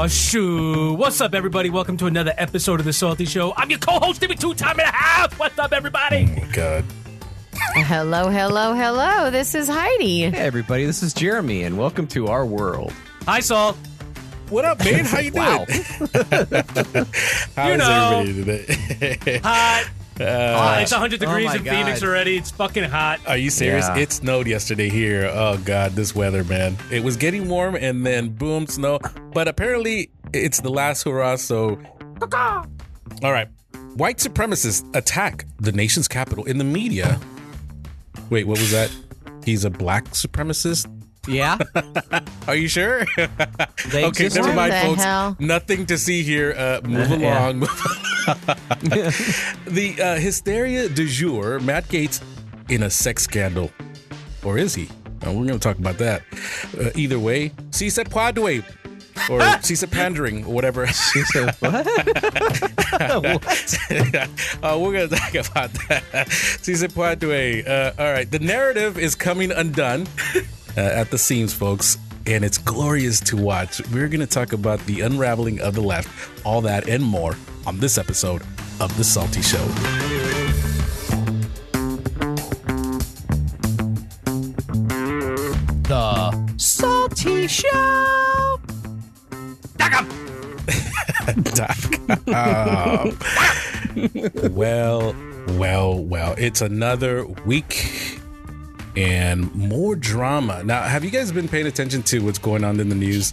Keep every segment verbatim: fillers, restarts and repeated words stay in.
Oh, shoo. What's up, everybody? Welcome to another episode of The Salty Show. I'm your co-host, Timmy Two Time and a Half. What's up, everybody? Oh, my God. Hello, hello, hello. This is Heidi. Hey, everybody. This is Jeremy, and welcome to our world. Hi, Saul. What up, man? How you doing? Wow. How's You know. everybody today? Hot. Uh, It's one hundred Oh, degrees my in Phoenix God. already. It's fucking hot. are you serious? Yeah. It snowed yesterday here. Oh, God, this weather, man. It was getting warm, and then boom, snow. But apparently, it's the last hurrah, so... All right. White supremacists attack the nation's capital in the media. Wait, what was that? He's a black supremacist? Yeah? Are you sure? They Okay, exist never too. mind, What the folks. hell? Nothing to see here. Uh, move Uh, yeah. along. The uh, hysteria du jour, Matt Gaetz in a sex scandal. Or is he? Uh, we're going to talk about that. Uh, either way, si se puede. Or si se pandering, or whatever. She said, what? What? uh, we're going to talk about that. Si se puede. Uh, all right. The narrative is coming undone uh, at the seams, folks. And it's glorious to watch. We're going to talk about the unraveling of the left, all that and more on this episode of The Salty Show. The Salty Show. Well, well, well. It's another week and more drama. Now, have you guys been paying attention to what's going on in the news?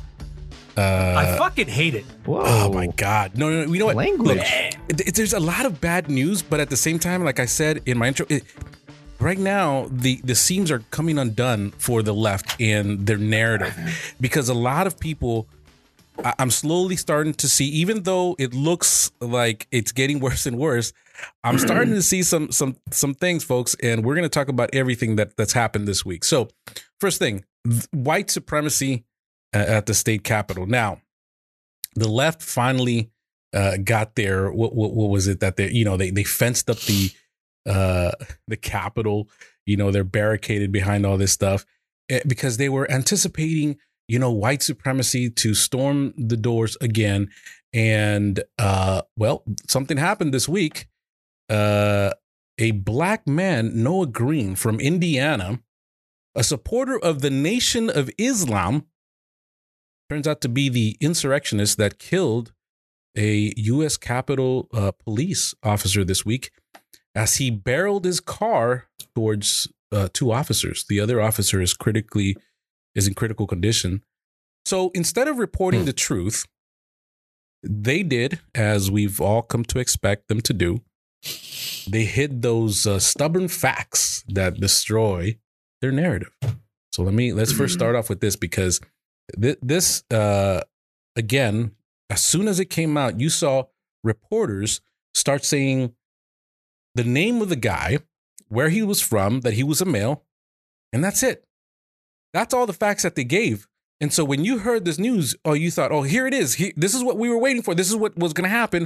I fucking hate it. Whoa. Oh my God! No, no, no. You know what? Language. Look, it- there's a lot of bad news, but at the same time, like I said in my intro, it, right now the the seams are coming undone for the left and their narrative, because a lot of people, I, I'm slowly starting to see, even though it looks like it's getting worse and worse, I'm starting to see some some some things, folks, and we're going to talk about everything that that's happened this week. So, first thing, th- white supremacy uh, at the state capitol. Now, the left finally uh, got there. What, what what was it that they you know they they fenced up the uh, the Capitol. You know, they're barricaded behind all this stuff eh, because they were anticipating, you know, white supremacy to storm the doors again. And uh, well, something happened this week. Uh, a black man, Noah Green from Indiana, a supporter of the Nation of Islam, turns out to be the insurrectionist that killed a U S Capitol uh, police officer this week as he barreled his car towards uh, two officers. The other officer is critically is in critical condition. So instead of reporting Hmm. the truth, they did, as we've all come to expect them to do, they hid those uh, stubborn facts that destroy their narrative. So let me let's first start off with this, because th- this uh, again, as soon as it came out, you saw reporters start saying the name of the guy, where he was from, that he was a male, and that's it. That's all the facts that they gave. And so when you heard this news, oh, you thought, oh, here it is. He, this is what we were waiting for. This is what was going to happen.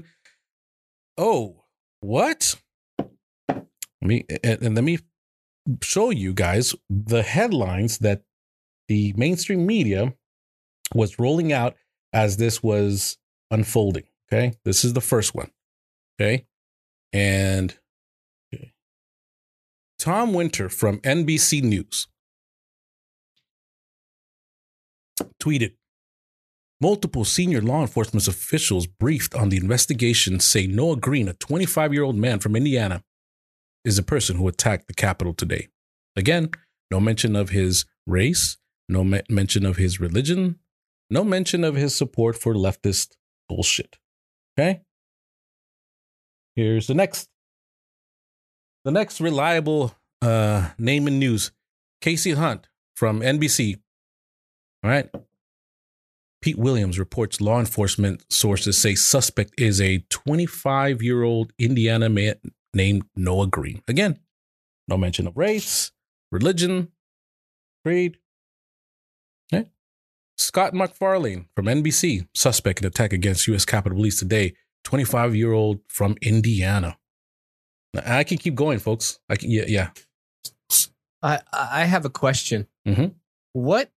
Oh, what? Let me and, and let me show you guys the headlines that the mainstream media was rolling out as this was unfolding. Okay, this is the first one. Okay, and okay. Tom Winter from N B C News tweeted, multiple senior law enforcement officials briefed on the investigation say Noah Green, a twenty-five-year-old man from Indiana, is the person who attacked the Capitol today. Again, no mention of his race, no me- mention of his religion, no mention of his support for leftist bullshit. Okay? Here's the next. The next reliable uh, name in news, Casey Hunt from N B C. All right. Pete Williams reports law enforcement sources say suspect is a twenty-five-year-old Indiana man named Noah Green. Again, no mention of race, religion, creed. Okay. Scott McFarlane from N B C, suspect in attack against U S Capitol Police today, twenty-five-year-old from Indiana. Now, I can keep going, folks. I can, yeah, yeah. I, I have a question. Mhm. What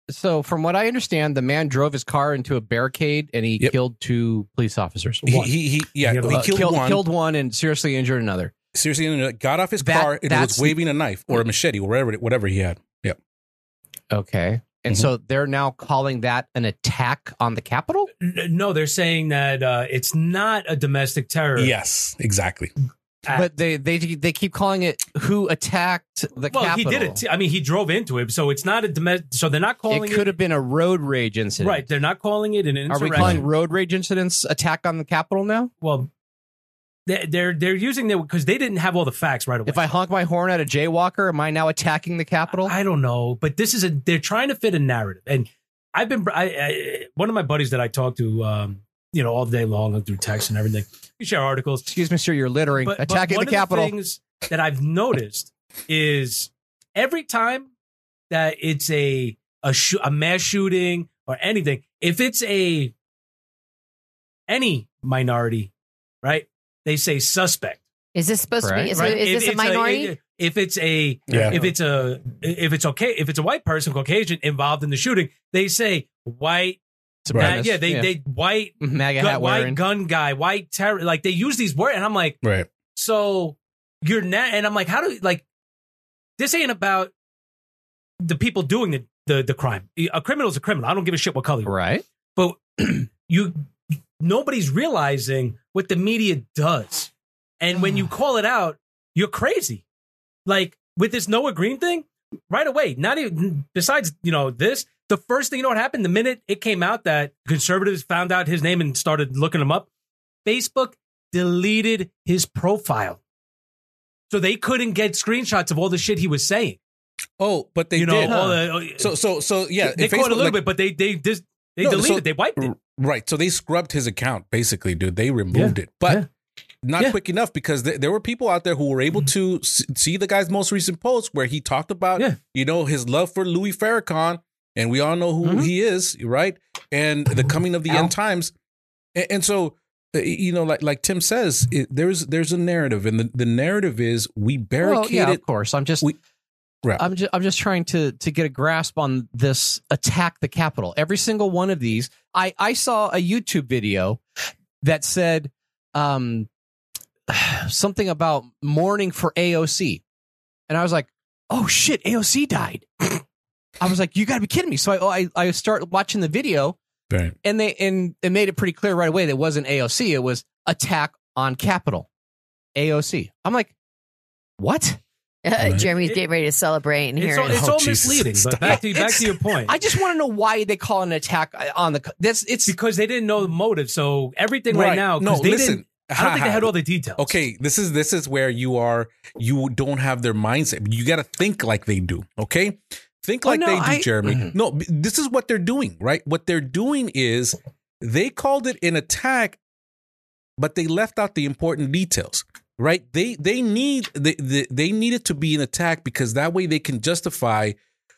So, from what I understand, the man drove his car into a barricade and he Yep. killed two police officers. He, One. he, he yeah, Yeah, he Uh, killed, killed, one. killed one and seriously injured another. Seriously, got off his That- car and was that's- waving a knife or a machete or whatever, whatever he had. Yeah. Okay. And Mhm. so they're now calling that an attack on the Capitol? N- No, they're saying that uh, it's not a domestic terror. Yes, exactly. act. But they, they they keep calling it who attacked the well, Capitol. he did it. I mean, he drove into it, so it's not a domestic. So they're not calling It it. could have been a road rage incident. Right, they're not calling it an Are insurrection. we calling road rage incidents attack on the Capitol now? Well, they're they're, they're using their because they didn't have all the facts right away. If I honk my horn at a jaywalker, am I now attacking the Capitol? I don't know, but this is a they're trying to fit a narrative, and I've been I, I one of my buddies that I talk to, um, you know, all day long through text and everything. We share articles. Excuse me, sir, you're littering. But, but attacking one the of Capitol. the things that I've noticed is every time that it's a a, sh- a mass shooting or anything, if it's a any minority, right? They say suspect. Is this supposed to Right. be? Is, right? it, is If this a it's minority? if it's a Yeah. if it's a if it's okay if it's a white person, Caucasian involved in the shooting, they say white. Supremacist. Yeah, they they white MAGA gun, hat white wearing. gun guy, white terror. Like they use these words, and I'm like, Right. so you're not, and I'm like, how do like this ain't about the people doing the the, the crime. A criminal's a criminal. I don't give a shit what color you are. Right. But you nobody's realizing what the media does. And when you call it out, you're crazy. Like with this Noah Green thing, right away, not even besides, you know, this, the first thing you know what happened, the minute it came out that conservatives found out his name and started looking him up, Facebook deleted his profile. So they couldn't get screenshots of all the shit he was saying. Oh, but they you know, did. all the, So, so, so, yeah. they if caught a Facebook, little like- bit, but they they just they No, deleted so- it. They wiped it. Right. So they scrubbed his account, basically, dude. They removed it. But Yeah. not Yeah. quick enough because th- there were people out there who were able to s- see the guy's most recent post where he talked about, Yeah. you know, his love for Louis Farrakhan. And we all know who Mhm. he is, right? And the coming of the Ow. end times. And, and so, uh, you know, like like Tim says, it, there's there's a narrative. And the, the narrative is we Well, barricaded. yeah, of course. I'm just We- Right. I'm just I'm just trying to to get a grasp on this attack the Capitol. Every single one of these. I I saw a YouTube video that said um something about mourning for A O C. And I was like, "Oh shit, A O C died." I was like, "You got to be kidding me." So I I I start watching the video Right. and they and it made it pretty clear right away that it wasn't A O C, it was attack on Capitol. A O C. I'm like, "What?" Uh, Right. Jeremy's It- getting ready to celebrate and It's hear all, it. it's Oh, all Jesus. misleading. But Stop. back to back It's- to your point. I just want to know why they call it an attack on the. That's it's because they didn't know the motive. So everything right, Right. now, No, because they listen. didn't. I don't think they had all the details. Okay, this is this is where you are. You don't have their mindset. You got to think like they do. Okay, think Oh, like no, they do, I- Jeremy. Mhm. No, b- this is what they're doing, right? What they're doing is they called it an attack, but they left out the important details, right? They they need they they, they need it to be an attack because that way they can justify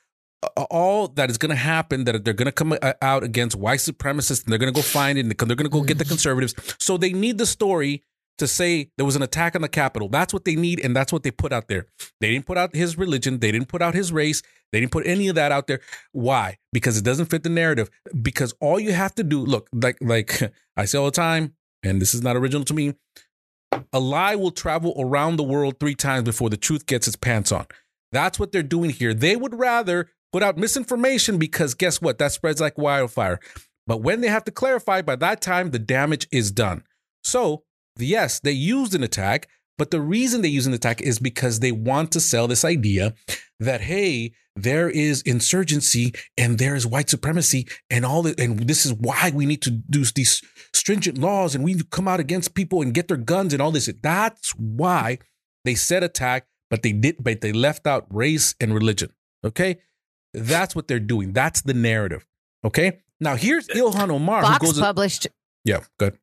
a- all that is going to happen, that they're going to come uh, out against white supremacists and they're going to go find it and they're going to go get the conservatives. So they need the story to say there was an attack on the Capitol. That's what they need, and that's what they put out there. They didn't put out his religion. They didn't put out his race. They didn't put any of that out there. Why? Because it doesn't fit the narrative. Because all you have to do, look, like like I say all the time, and this is not original to me, a lie will travel around the world three times before the truth gets its pants on. That's what they're doing here. They would rather put out misinformation because guess what? That spreads like wildfire. But when they have to clarify, by that time, the damage is done. So, yes, they used an attack, but the reason they use an attack is because they want to sell this idea that, hey, there is insurgency and there is white supremacy and all that, and this is why we need to do these stringent laws and we need to come out against people and get their guns and all this. That's why they said attack, but they did, but they left out race and religion. Okay, that's what they're doing. That's the narrative. Okay, now here's Ilhan Omar, Fox who goes, published. yeah, good.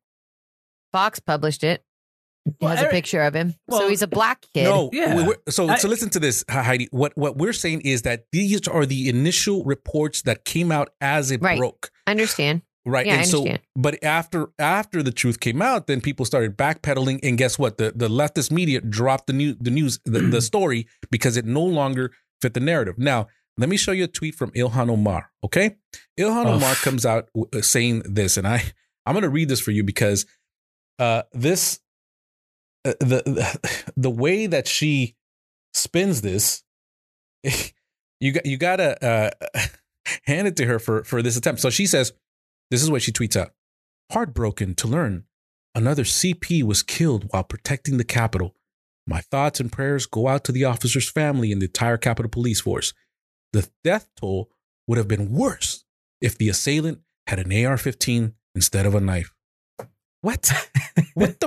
Fox published it. It Well, has a Eric- picture of him. well, so he's a black kid. No, Yeah. we- we're- so I- so listen to this, Heidi. What what we're saying is that these are the initial reports that came out as it Right. broke, Understand? right? Yeah, and I so, understand. but after after the truth came out, then people started backpedaling, and guess what? The the leftist media dropped the new the news the, the story because it no longer fit the narrative. Now let me show you a tweet from Ilhan Omar. Okay, Ilhan Oh. Omar comes out w- saying this, and I I'm going to read this for you because uh, this uh, the, the the way that she spins this, you got you gotta uh, hand it to her for for this attempt. So she says, this is what she tweets out: "Heartbroken to learn another C P was killed while protecting the Capitol. My thoughts and prayers go out to the officer's family and the entire Capitol Police Force. The death toll would have been worse if the assailant had an A R fifteen instead of a knife." What? What the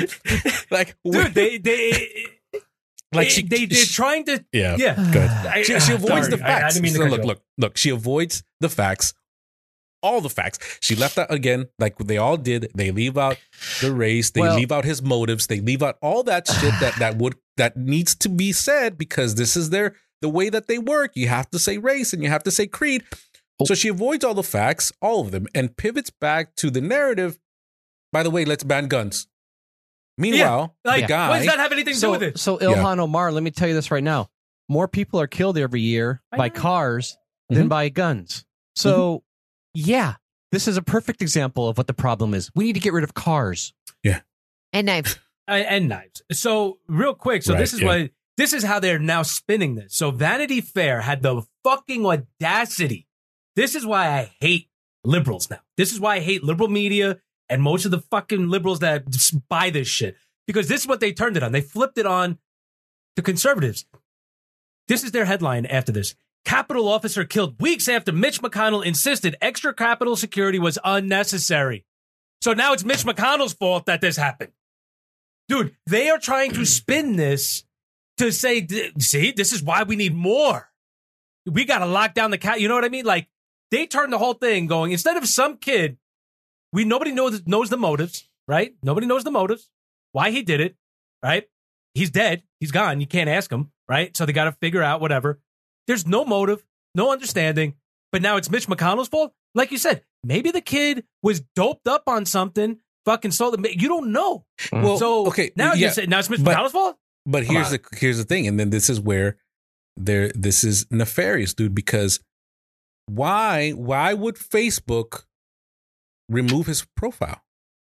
fuck? Like, Dude, they they like they, she, they they're she- trying to yeah, yeah. good. I- She, she avoids sorry, the I- I facts. didn't mean to So cut look, you off. look, look. She avoids the facts, all the facts. She left out again, like they all did. They leave out the race. They Well- leave out his motives. They leave out all that shit that that would that needs to be said because this is their the way that they work. You have to say race and you have to say creed. So she avoids all the facts, all of them, and pivots back to the narrative. By the way, let's ban guns. Meanwhile, Like, the guy. what does that have anything to So, do with it? so Ilhan Omar, let me tell you this right now. More people are killed every year I by know. cars than Mhm. by guns. So, yeah, this is a perfect example of what the problem is. We need to get rid of cars. And knives. and, and knives. So real quick, so Right, this is yeah. what this is how they're now spinning this. So Vanity Fair had the fucking audacity. This is why I hate liberals now. This is why I hate liberal media and most of the fucking liberals that just buy this shit. Because this is what they turned it on. They flipped it on to conservatives. This is their headline after this. Capitol officer killed weeks after Mitch McConnell insisted extra Capitol security was unnecessary. So now it's Mitch McConnell's fault that this happened. Dude, they are trying to spin this to say, th- see, this is why we need more. We got to lock down the cat. You know what I mean? Like, they turned the whole thing going, instead of some kid, we nobody knows knows the motives, right? Nobody knows the motives, why he did it, right? He's dead. He's gone. You can't ask him, right? So they got to figure out whatever. There's no motive, no understanding. But now it's Mitch McConnell's fault. Like you said, maybe the kid was doped up on something, fucking sold it. You don't know. well, So okay, now yeah, you say now it's Mitch but- McConnell's fault. But Come here's on. the here's the thing, and then this is where there this is nefarious, dude. Because why why would Facebook remove his profile?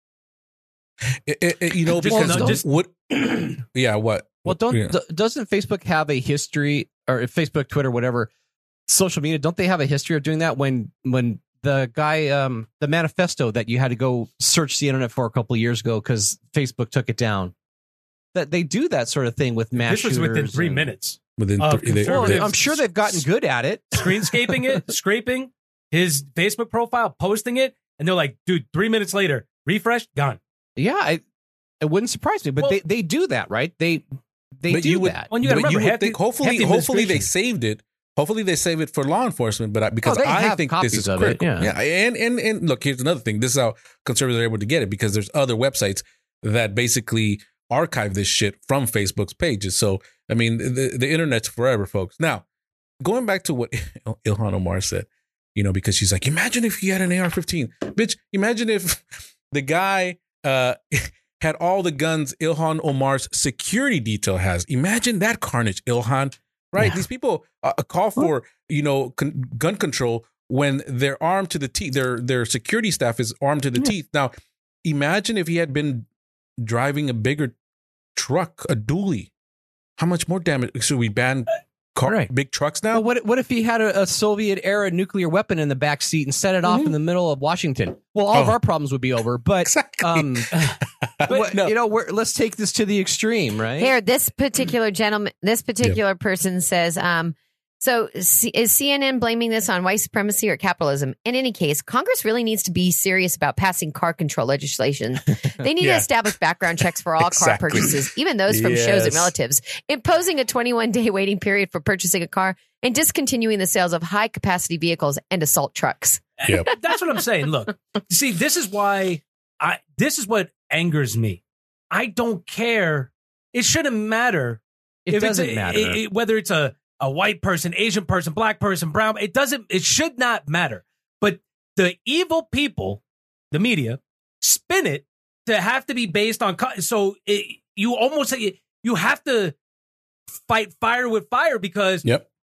It- it- it- you know, Just- because no, just- what? Yeah, what? Well, don't Yeah. d- doesn't Facebook have a history, or Facebook, Twitter, whatever, social media? Don't they have a history of doing that? When when the guy, um, the manifesto that you had to go search the internet for a couple of years ago because Facebook took it down. That they do that sort of thing with mass This was within shooters three and- minutes. Within Of three, they, Well, they- conservative- I'm sure they've gotten good at it. Screenscaping it, scraping his Facebook profile, posting it, and they're like, dude, three minutes later, refresh, gone. Yeah, I, it wouldn't surprise me, but Well- they, they do that, right? They they but do you would, that. Well, you gotta but remember, would half think the- hopefully, half the hopefully they administration- saved it. Hopefully they save it for law enforcement, but I, because Oh, they I have think copies this is of it, critical. yeah. and and and look, here's another thing. This is how conservatives are able to get it because there's other websites that basically archive this shit from Facebook's pages. So I mean, the the internet's forever, folks. Now, going back to what Ilhan Omar said, you know, because she's like, imagine if he had an A R fifteen, bitch. Imagine if the guy uh, had all the guns Ilhan Omar's security detail has. Imagine that carnage, Ilhan. Right? Yeah. These people uh, call for, you know, con- gun control when they're armed to the teeth. Their their security staff is armed to the teeth. Now, imagine if he had been driving a bigger truck, a dually. How much more damage? Should we ban car, Right. big trucks now? Well, what what if he had a, a Soviet era nuclear weapon in the back seat and set it off in the middle of Washington? Well, all of Oh. our problems would be over. But Exactly. um, what- No. you know, we're, let's take this to the extreme, right? Here, this particular gentleman, this particular person says, um, so C- is C N N blaming this on white supremacy or capitalism? In any case, Congress really needs to be serious about passing car control legislation. They need Yeah. to establish background checks for all car Exactly. purchases, even those from shows and Yes. relatives, imposing a twenty-one day waiting period for purchasing a car, and discontinuing the sales of high capacity vehicles and assault trucks. Yep. That's what I'm saying. Look, see, this is why I. This is what angers me. I don't care. It shouldn't matter. It if doesn't it's a, matter. it- it- whether it's a a white person, Asian person, black person, brown. It doesn't. It should not matter. But the evil people, the media, spin it to have to be based on. co- So it, you almost you have to fight fire with fire because Yep.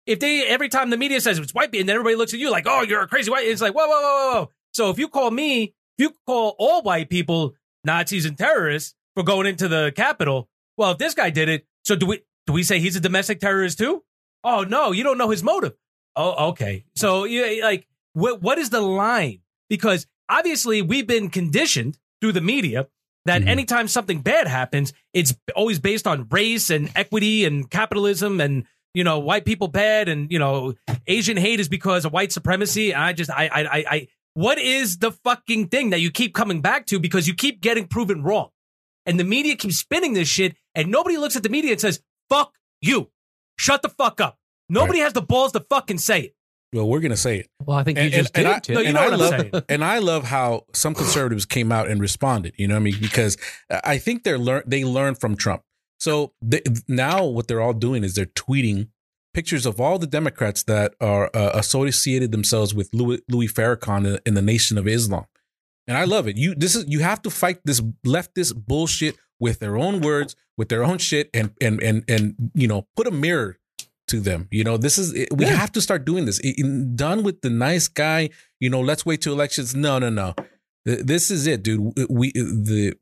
if they every time the media says it's white people, and then everybody looks at you like, oh, you're a crazy white. It's like, whoa, whoa, whoa, whoa. So if you call me, if you call all white people Nazis and terrorists for going into the Capitol, well, if this guy did it, so do we do we say he's a domestic terrorist too? Oh no, you don't know his motive. Oh, okay. So yeah, like, what what is the line? Because obviously we've been conditioned through the media that mm-hmm. anytime something bad happens, it's always based on race and equity and capitalism and, you know, white people bad and, you know, Asian hate is because of white supremacy. And I just, I, I, I, I, what is the fucking thing that you keep coming back to because you keep getting proven wrong? And the media keeps spinning this shit and nobody looks at the media and says, fuck you. Shut the fuck up. Nobody right. has the balls to fucking say it. Well, we're going to say it. Well, I think you and, just and, did. and I, too. No, you and know I what I'm love, saying. And I love how some conservatives came out and responded. You know what I mean? Because I think they're learn they learned from Trump. So they, now what they're all doing is they're tweeting pictures of all the Democrats that are uh, associated themselves with Louis, Louis Farrakhan in, in the Nation of Islam. And I love it. You this is you have to fight this leftist bullshit with their own words, with their own shit, and and and and you know, put a mirror to them. You know, this is we yeah. have to start doing this. It, done with the nice guy, you know, let's wait till elections. No, no, no. This is it, dude. We the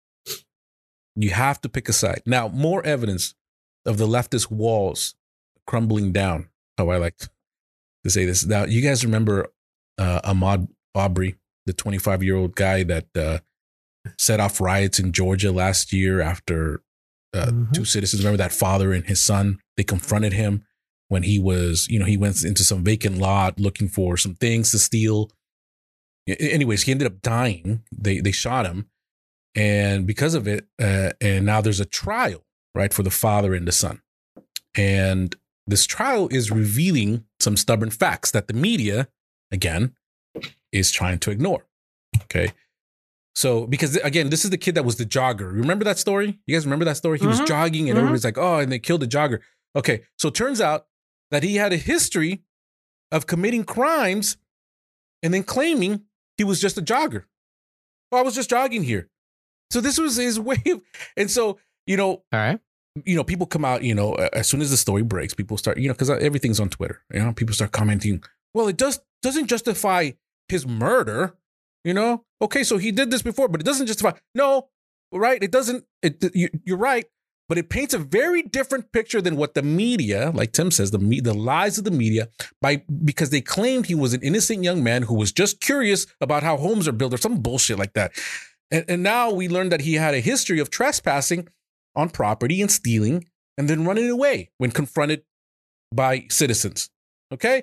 you have to pick a side. Now, more evidence of the leftist walls crumbling down. How I like to say this. Now, you guys remember uh, Ahmaud Arbery, the twenty-five-year-old guy that uh, set off riots in Georgia last year after uh, mm-hmm. two citizens, remember that father and his son, they confronted him when he was, you know, he went into some vacant lot looking for some things to steal. Anyways, he ended up dying. They they shot him. And because of it, uh, and now there's a trial, right, for the father and the son. And this trial is revealing some stubborn facts that the media, again, is trying to ignore. Okay. So, because again, this is the kid that was the jogger. Remember that story? You guys remember that story? He mm-hmm. was jogging and mm-hmm. everybody's like, oh, and they killed the jogger. Okay. So it turns out that he had a history of committing crimes and then claiming he was just a jogger. Oh, I was just jogging here. So this was his way of, and so, you know, all right. You know, people come out, you know, as soon as the story breaks, people start, you know, because everything's on Twitter, you know, people start commenting, well, it does, doesn't justify his murder. You know, okay, so he did this before, but it doesn't justify. No, right? It doesn't. It, you, you're right, but it paints a very different picture than what the media, like Tim says, the the lies of the media, by because they claimed he was an innocent young man who was just curious about how homes are built or some bullshit like that. And, and now we learned that he had a history of trespassing on property and stealing, and then running away when confronted by citizens. Okay,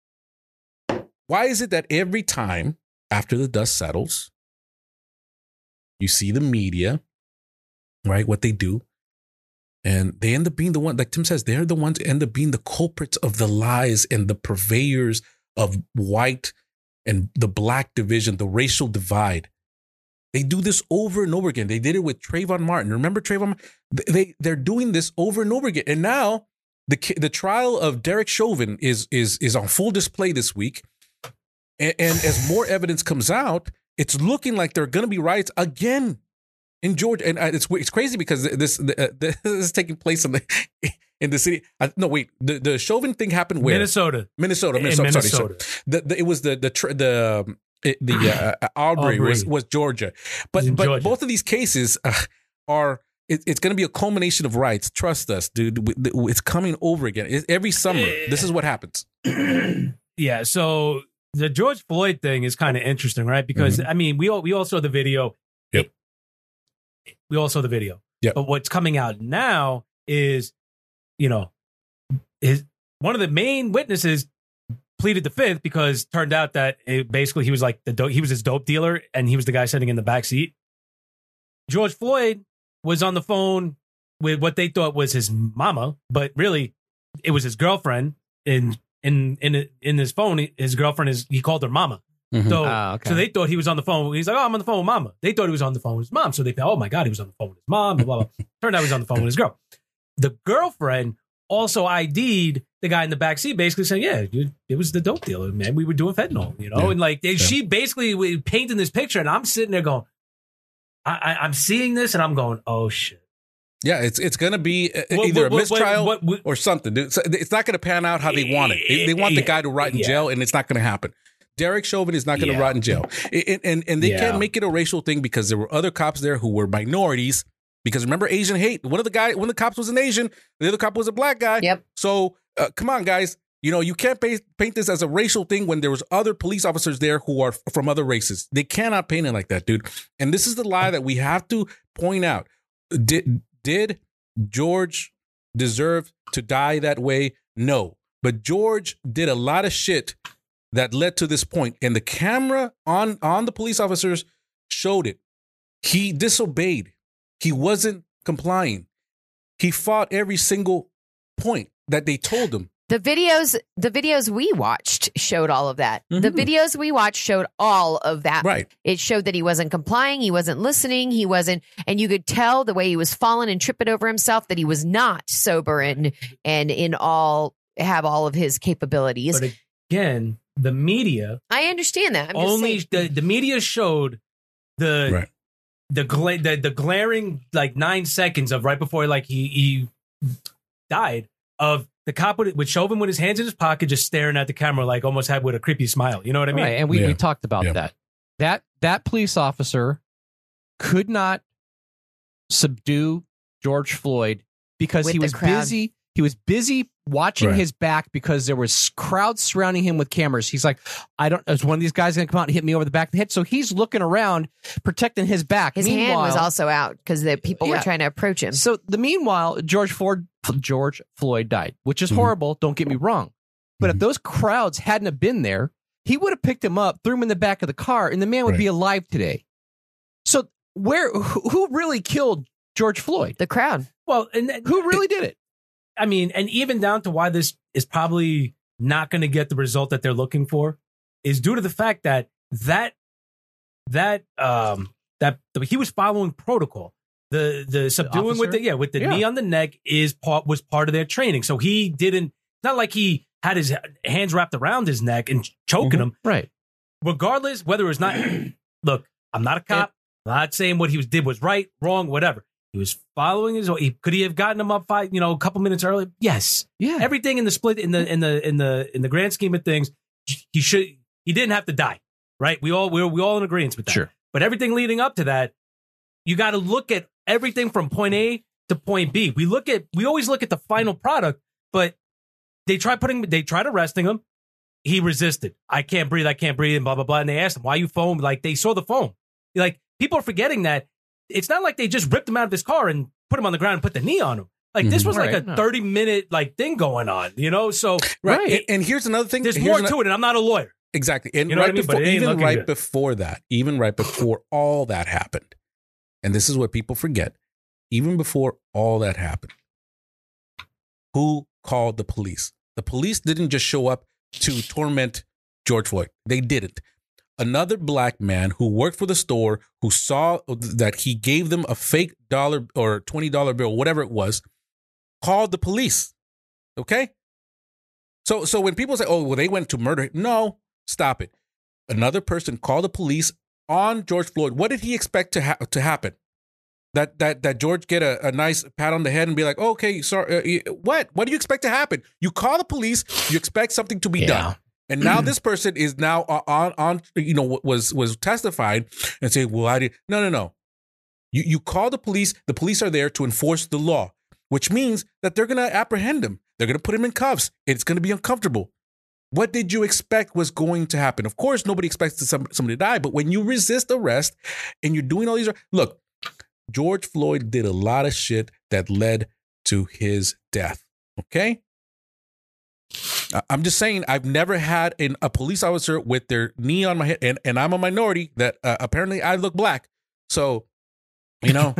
why is it that every time after the dust settles, you see the media, right, what they do, and they end up being the one, like Tim says, they're the ones who end up being the culprits of the lies and the purveyors of white and the black division, the racial divide. They do this over and over again. They did it with Trayvon Martin. Remember Trayvon? They, they're doing this over and over again. And now the the trial of Derek Chauvin is, is, is on full display this week. And, and as more evidence comes out, it's looking like there are going to be riots again in Georgia. And it's it's crazy because this uh, this is taking place in the in the city. Uh, no, wait, the, the Chauvin thing happened where? Minnesota. Minnesota. Minnesota. In Sorry, Minnesota. sorry. The, the, it was the the the it, the uh, Arbery was was Georgia, but but Georgia. Both of these cases uh, are. It, it's going to be a culmination of riots. Trust us, dude. It's coming over again. It, every summer, this is what happens. Yeah. So. The George Floyd thing is kind of interesting, right? Because mm-hmm. I mean, we all we all saw the video. Yep. It, we all saw the video. Yep. But what's coming out now is, you know, his one of the main witnesses pleaded the fifth because turned out that it, basically he was like the do- he was his dope dealer and he was the guy sitting in the back seat. George Floyd was on the phone with what they thought was his mama, but really it was his girlfriend. And in in in his phone, his girlfriend is he called her mama. Mm-hmm. So oh, okay. so they thought he was on the phone. He's like, oh, I'm on the phone with mama. They thought he was on the phone with his mom. So they thought, oh my God, he was on the phone with his mom. Blah, blah, blah. Turned out he was on the phone with his girl. The girlfriend also I D'd the guy in the back seat, basically saying, yeah, dude, it was the dope dealer, man. We were doing fentanyl, you know? Yeah. And like they, yeah. she basically painting this picture, and I'm sitting there going, I, I, I'm seeing this and I'm going, oh shit. Yeah, it's it's going to be uh, What- either what- a what- mistrial what- what- or something. dude. So it's not going to pan out how they want it. They, they want the guy to rot in Yeah. jail, and it's not going to happen. Derek Chauvin is not going to Yeah. rot in jail. And, and, and they Yeah. can't make it a racial thing because there were other cops there who were minorities. Because remember, Asian hate. One of the guy, one of the cops was an Asian. The other cop was a black guy. Yep. So uh, come on, guys. You know, you can't paint, paint this as a racial thing when there was other police officers there who are f- from other races. They cannot paint it like that, dude. And this is the lie that we have to point out. Did did George deserve to die that way? No. But George did a lot of shit that led to this point. And the camera on, on the police officers showed it. He disobeyed. He wasn't complying. He fought every single point that they told him. The videos, the videos we watched showed all of that. The Mhm. videos we watched showed all of that. Right. It showed that he wasn't complying, he wasn't listening, he wasn't, and you could tell the way he was falling and tripping over himself that he was not sober and and in all have all of his capabilities. But again, the media I understand that. I'm just only saying- the, the media showed the Right. the, gla- the the glaring like nine seconds of right before like he he died of the cop with, with Chauvin with his hands in his pocket just staring at the camera like almost had with a creepy smile. You know what I mean? Right, and we, Yeah. we talked about Yeah. that. That that police officer could not subdue George Floyd because With he the was crowd. busy. He was busy watching Right. his back because there was crowds surrounding him with cameras. He's like, I don't. Is one of these guys going to come out and hit me over the back of the head? So he's looking around, protecting his back. his hand was Meanwhile- also out because the people were Yeah. trying to approach him. So the meanwhile, George Ford, George Floyd died, which is Mhm. horrible. Don't get me wrong, but if Mhm. those crowds hadn't have been there, he would have picked him up, threw him in the back of the car, and the man would Right. be alive today. So where who who really killed George Floyd? The crowd. Well, and and- Who really did it? I mean, and even down to why this is probably not going to get the result that they're looking for is due to the fact that that that um that he was following protocol. The the subduing with officer? the yeah with the Yeah. knee on the neck is part was part of their training. So he didn't. Not like he had his hands wrapped around his neck and choking Mhm. him. Right. Regardless, whether it's not. Look, I'm not a cop. I'm not saying what he was did was right, wrong, whatever. He was following his. He, could he have gotten him up five, you know, a couple minutes earlier? Yes. Yeah. Everything in the split in the in the in the in the grand scheme of things, he should he didn't have to die, right? We all we're we all in agreement with that. Sure. But everything leading up to that, you got to look at everything from point A to point B. We look at we always look at the final product, but they try putting they tried arresting him. He resisted. I can't breathe. I can't breathe. And blah blah blah. And they asked him, "Why you foam?" Like they saw the foam. Like people are forgetting that it's not like they just ripped him out of his car and put him on the ground and put the knee on him. Like this Mhm. was like Right, a no. thirty minute like thing going on, you know. So Right. Right. And, and here's another thing. there's Here's more ano- to it, and I'm not a lawyer. Exactly. And You know what right I mean? But before, it ain't even looking right good. before that, even right before all that happened, and this is what people forget, even before all that happened, who called the police? The police didn't just show up to torment George Floyd. They didn't. Another black man who worked for the store, who saw that he gave them a fake dollar or twenty dollar bill, whatever it was, called the police. Okay? So so when people say, oh, well, they went to murder him. No, stop it. Another person called the police on George Floyd. What did he expect to ha- to happen? That that that George get a, a nice pat on the head and be like, oh, okay, sorry. Uh, what? What do you expect to happen? You call the police. You expect something to be Yeah. done. And now this person is now on on you know was was testified and say, well, I did no no no. You you call the police. The police are there to enforce the law, which means that they're going to apprehend him. They're going to put him in cuffs. It's going to be uncomfortable. What did you expect was going to happen? Of course, nobody expects some, somebody to die, but when you resist arrest and you're doing all these, look, George Floyd did a lot of shit that led to his death. Okay. I- I'm just saying, I've never had an, a police officer with their knee on my head, and, and I'm a minority that uh, apparently I look black. So, you know,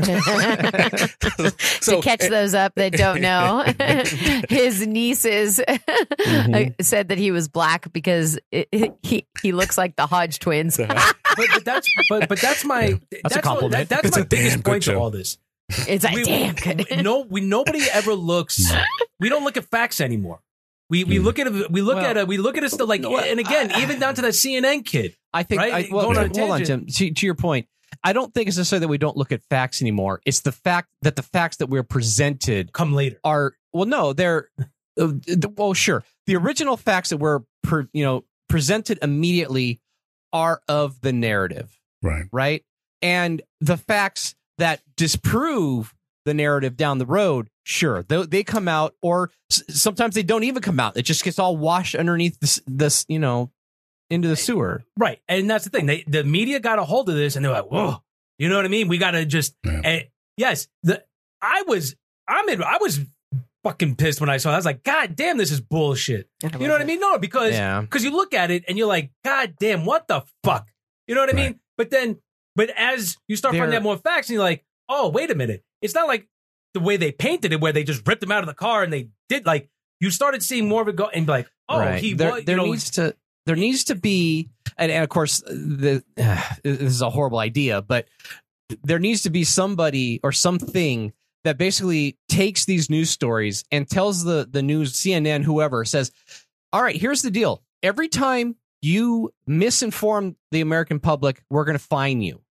to catch those up that don't know, his nieces Mhm. said that he was black because it, it- he he looks like the Hodge twins. But, but that's but but that's my that's, a what- compliment. that- that's It's my a damn biggest good point to show. all this. It's like We- damn good. we- no, we nobody ever looks. We don't look at facts anymore. We we Mhm. look at it. We look Well, at it. We look at it still like. no, And again, even down to that C N N kid. I think. Right? I, well, Going on a hold on, tangent. Tim. To, to your point, I don't think it's necessarily that we don't look at facts anymore. It's the fact that the facts that we're presented Come later. are, well, no, they're, uh, well, sure. The original facts that were, per, you know, presented immediately are of the narrative, Right. right? And the facts that disprove the narrative down the road, sure, they, they come out, or s- sometimes they don't even come out. It just gets all washed underneath this, this, you know, into the sewer. Right. And that's the thing. They, the media got a hold of this and they're like, whoa, you know what I mean? We got to just, Yeah. and yes, the, I was, I'm in, I was fucking pissed when I saw it. I was like, God damn, this is bullshit. You know what I mean? No, because, Yeah. because you look at it and you're like, God damn, what the fuck? You know what I mean? Right. But then, but as you start finding They're- out more facts and you're like, oh, wait a minute. It's not like the way they painted it where they just ripped him out of the car and they did, like, you started seeing more of it go and be like, oh, Right. he there, was, there you know, needs to there needs to be, and, and of course, the uh, this is a horrible idea, but there needs to be somebody or something that basically takes these news stories and tells the the news, C N N, whoever, says, all right, here's the deal. Every time you misinform the American public, we're going to fine you.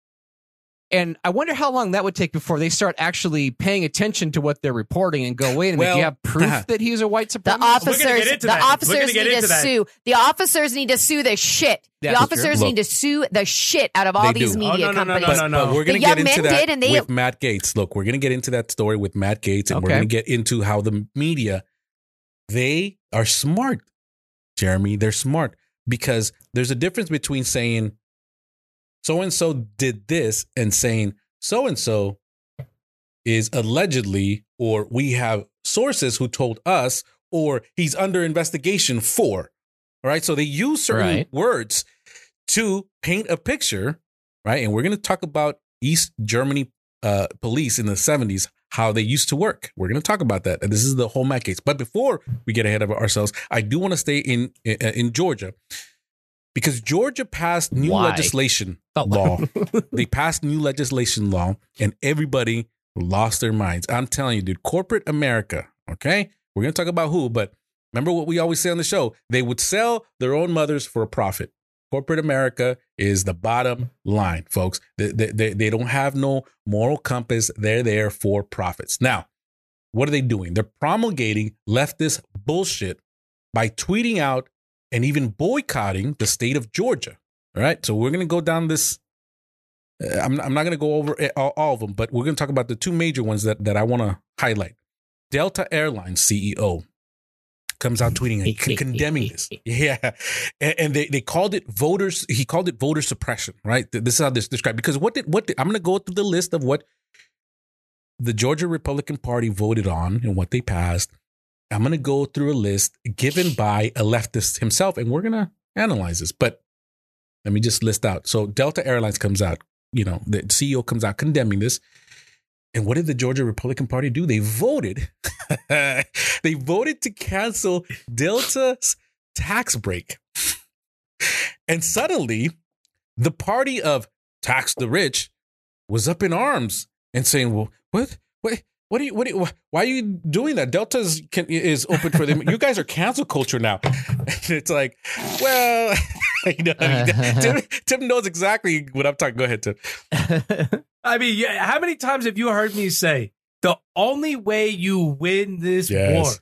And I wonder how long that would take before they start actually paying attention to what they're reporting and go, wait a minute, Well, do you have proof uh, that he's a white The supremacist? officers, We're gonna get into the that. We're gonna officers get need into to that. sue. The officers need to sue the shit. Yeah, the that's officers true. need to sue the shit out of all They these do. media Oh, no, no, no, companies. no, no, no. But we're going The to get young into men that did, and they- with Matt Gaetz. Look, we're going to get into that story with Matt Gaetz, and we're Okay. going to get into how the media, they are smart, Jeremy. They're smart because there's a difference between saying so-and-so did this and saying so-and-so is allegedly, or we have sources who told us, or he's under investigation for. All right. So they use certain Right. words to paint a picture, right? And we're going to talk about East Germany uh, police in the seventies, how they used to work. We're going to talk about that. And this is the whole Matt case. But before we get ahead of ourselves, I do want to stay in, in in Georgia because Georgia passed new Why? legislation Oh. law. They passed new legislation law, and everybody lost their minds. I'm telling you, dude, corporate America. Okay, we're going to talk about who, but remember what we always say on the show: they would sell their own mothers for a profit. Corporate America is the bottom line, folks. They, they, they, they don't have no moral compass. They're there for profits. Now, what are they doing? They're promulgating leftist bullshit by tweeting out and even boycotting the state of Georgia. All right. So we're going to go down this. Uh, I'm, I'm not going to go over it- all, all of them, but we're going to talk about the two major ones that, that I want to highlight. Delta Airlines C E O comes out tweeting and con- condemning this. Yeah. And, and they, they called it voters. He called it voter suppression, right? This is how this described, because what did, what did, I'm going to go through the list of what the Georgia Republican Party voted on and what they passed. I'm going to go through a list given by a leftist himself, and we're going to analyze this. But let me just list out. So Delta Airlines comes out, you know, the C E O comes out condemning this. And what did the Georgia Republican Party do? They voted. They voted to cancel Delta's tax break. And suddenly, the party of tax the rich was up in arms and saying, well, what, what, what are you, what are you, why are you doing that? Delta's can, is open for them. You guys are cancel culture now. And it's like, well, you know, Tim, Tim knows exactly what I'm talking. Go ahead, Tim. I mean, yeah, how many times have you heard me say the only way you win this Yes. war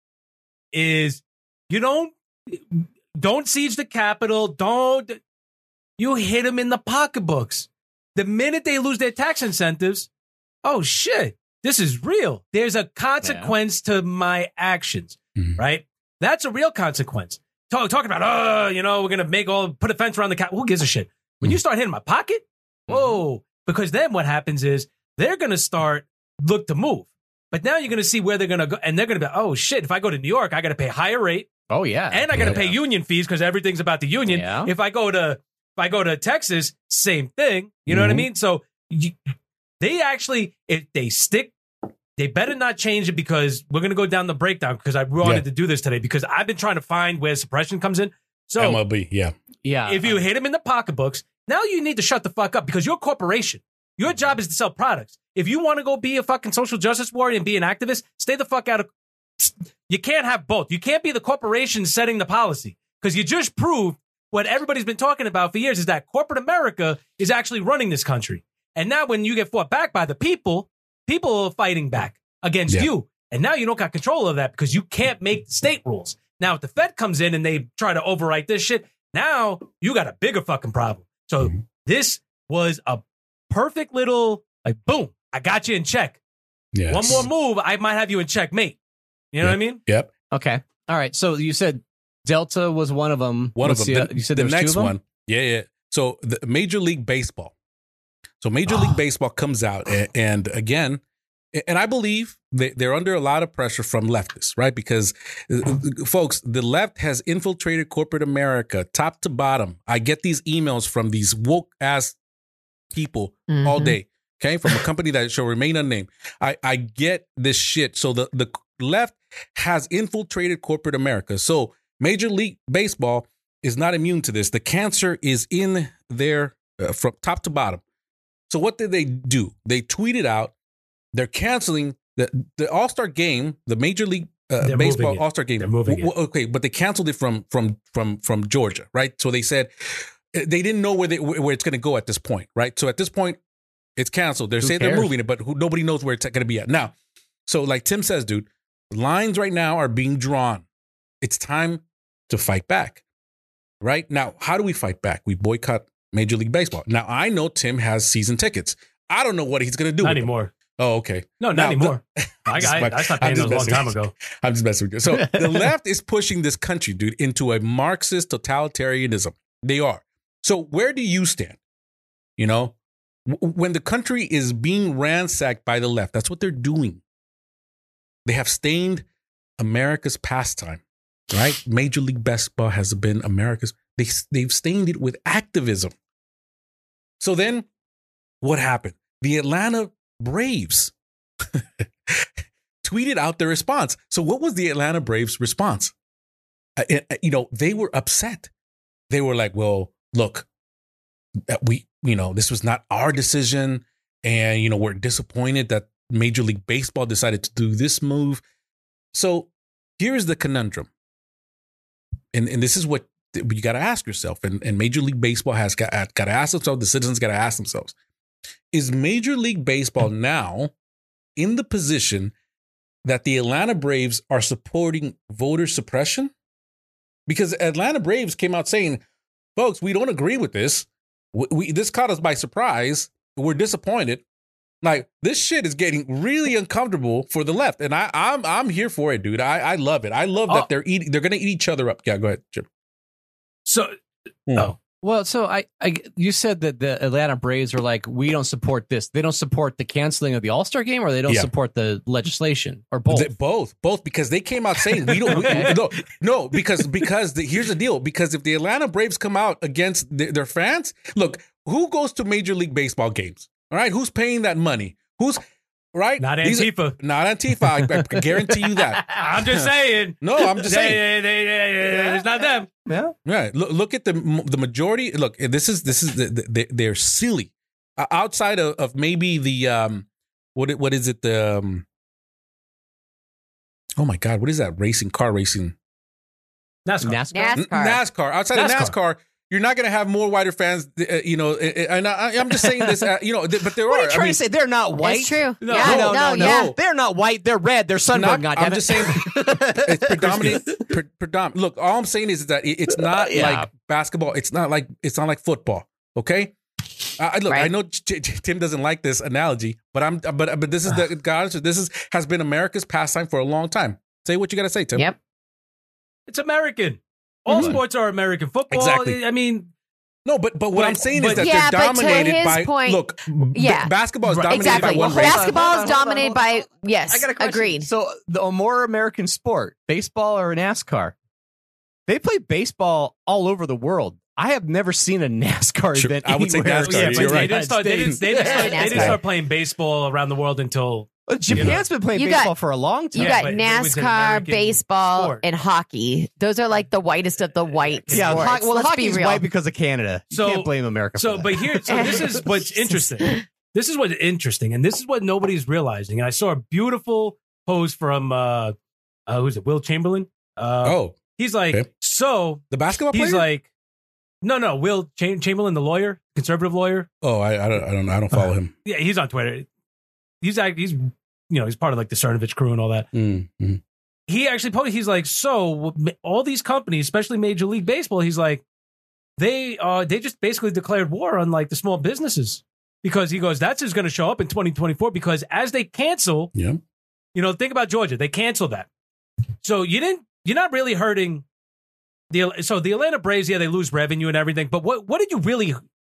is you don't don't siege the Capitol, don't you hit them in the pocketbooks. The minute they lose their tax incentives, oh shit, this is real. There's a consequence to my actions, Mhm. right? That's a real consequence. Talk, talking about, oh, you know, we're gonna make all put a fence around the Capitol. Who gives a shit? When you start hitting my pocket, whoa. Because then what happens is they're going to start look to move. But now you're going to see where they're going to go. And they're going to be, oh, shit, if I go to New York, I got to pay higher rate. Oh, yeah. And I got to Yeah. pay union fees because everything's about the union. Yeah. If I go to if I go to Texas, same thing. You know what I Mhm. mean? So you, they actually, if they stick, they better not change it because we're going to go down the breakdown because I wanted Yeah. to do this today because I've been trying to find where suppression comes in. So M L B, yeah. Yeah. if you hit them in the pocketbooks, now you need to shut the fuck up because you're a corporation. Your job is to sell products. If you want to go be a fucking social justice warrior and be an activist, stay the fuck out of. You can't have both. You can't be the corporation setting the policy because you just proved what everybody's been talking about for years is that corporate America is actually running this country. And now when you get fought back by the people, people are fighting back against Yeah. you. And now you don't got control of that because you can't make the state rules. Now, if the Fed comes in and they try to overwrite this shit, now you got a bigger fucking problem. So Mhm. this was a perfect little, like, boom, I got you in check. Yes. One more move, I might have you in checkmate. You know Yeah. what I mean? Yep. Okay. All right. So you said Delta was one of them. One What's of them. The, The- you said the there was next two of them? one. Yeah, yeah. So the Major League Baseball. So Major League Baseball comes out, and, and again, and I believe they, they're under a lot of pressure from leftists, right? Because, uh, folks, the left has infiltrated corporate America, top to bottom. I get these emails from these woke ass people all Mhm. day. Okay, from a company that shall remain unnamed. I, I get this shit. So the, the left has infiltrated corporate America. So Major League Baseball is not immune to this. The cancer is in there uh, from top to bottom. So what did they do? They tweeted out they're canceling the, the All-Star game, the Major League uh, They're Baseball moving it. All-Star game. They're moving W- w- Okay, but they canceled it from from from from Georgia, right? So they said they didn't know where they where it's going to go at this point, right? So at this point, it's canceled. They're Who saying they're cares? moving it, but who, nobody knows where it's going to be at now. So, like Tim says, dude, lines right now are being drawn. It's time to fight back. Right now, how do we fight back? We boycott Major League Baseball. Now, I know Tim has season tickets. I don't know what he's going to do. Not with them. anymore. Oh, okay. No, not Now, anymore. I, just I, fuck- I stopped I'm paying those just a long messing time with ago. I'm just messing with you. So the left is pushing this country, dude, into a Marxist totalitarianism. They are. So where do you stand? You know, w- when the country is being ransacked by the left, that's what they're doing. They have stained America's pastime, right? Major League Baseball has been America's. They, they've stained it with activism. So then what happened? The Atlanta Braves tweeted out their response. So what was the Atlanta Braves response? Uh, uh, you know, they were upset. They were like, well, look, uh, we, you know, this was not our decision. And, you know, we're disappointed that Major League Baseball decided to do this move. So here's the conundrum. And, and this is what you got to ask yourself. And, and Major League Baseball has got, got to ask themselves, the citizens got to ask themselves, is Major League Baseball now in the position that the Atlanta Braves are supporting voter suppression? Because Atlanta Braves came out saying, folks, we don't agree with this. We, we, this caught us by surprise. We're disappointed. Like, this shit is getting really uncomfortable for the left. And I, I'm I'm here for it, dude. I, I love it. I love that Oh. they're eating, they're going to eat each other up. Yeah, go ahead, Jim. So, Hmm. oh, Well, so I, I, you said that the Atlanta Braves are like, we don't support this. They don't support the canceling of the All Star game, or they don't Yeah. support the legislation, or both. They- both, both, because they came out saying we don't. we- Okay. no, no, because because the, here's the deal. Because if the Atlanta Braves come out against their, their fans, look, who goes to Major League Baseball games? All right, who's paying that money? Who's right? not These are- Antifa. not Antifa. I, I guarantee you that. I'm just saying. No, I'm just saying. They- they- they- they- it's not them. yeah. Right. Look, look at the the majority. Look, this is this is the, the, they're silly. Uh, outside of, of maybe the um, what it- what is it the um, oh my God, what is that racing car racing? NASCAR. NASCAR. NASCAR. N- NASCAR. Outside of NASCAR. NASCAR, you're not going to have more whiter fans. Uh, you know, uh, and I, I'm just saying this. Uh, you know, th- but there What are. are you trying I mean, to say? They're not white. It's true. No, yeah, no, no, no, yeah. no. They're not white. They're red. They're sunburned. Not- goddammit. I'm just saying it's predominant. pre- predominant. Look, all I'm saying is that it- it's not Yeah. like basketball. It's not like it's not like football. Okay. I, I- look, I Right. know J- J- Tim doesn't like this analogy, but I'm but but this is the guys. This is has been America's pastime for a long time. Say what you got to say, Tim. Yep. It's American. All Mhm. sports are American. Football, Exactly. I mean, No, but but what But- I'm saying but- is that Yeah, they're but to dominated his by point- look. b- yeah. basketball is Right. dominated Exactly. by one Well, race. basketball Hold is on, hold on, dominated hold by on. yes. I got a question. Agreed. So the a more American sport, baseball or NASCAR, they play baseball all over the world. I have never seen a NASCAR Sure, event. I would say anywhere NASCAR, yeah, in but the you're they right. didn't United start. They didn't, they didn't States. start. They didn't NASCAR. start playing baseball around the world until Well, Japan's been playing You got- baseball for a long time. You Yeah, got but it was an NASCAR, American baseball, sport. and hockey. Those are like the whitest of the white Yeah, sports. ho- well, Let's hockey's be real. white because of Canada. You So- can't blame America. So, for that. but here, so this is what's interesting. This is what's interesting, and this is what nobody's realizing. And I saw a beautiful post from uh, uh who's it? Will Chamberlain. Uh, Oh, he's like, okay. so the basketball player. he's like, No, no, Will Cham- Chamberlain, the lawyer, conservative lawyer. Oh, I, I don't, I don't, I don't follow him. Yeah, he's on Twitter. He's like, he's, you know, he's part of like the Cernovich crew and all that. Mm-hmm. He actually posted, he's like, so all these companies, especially Major League Baseball, he's like, they uh they just basically declared war on like the small businesses because he goes, that's just going to show up in twenty twenty-four because as they cancel, Yeah. you know, think about Georgia, they canceled that. So you didn't, you're not really hurting the, so the Atlanta Braves, yeah, they lose revenue and everything, but what, what did you really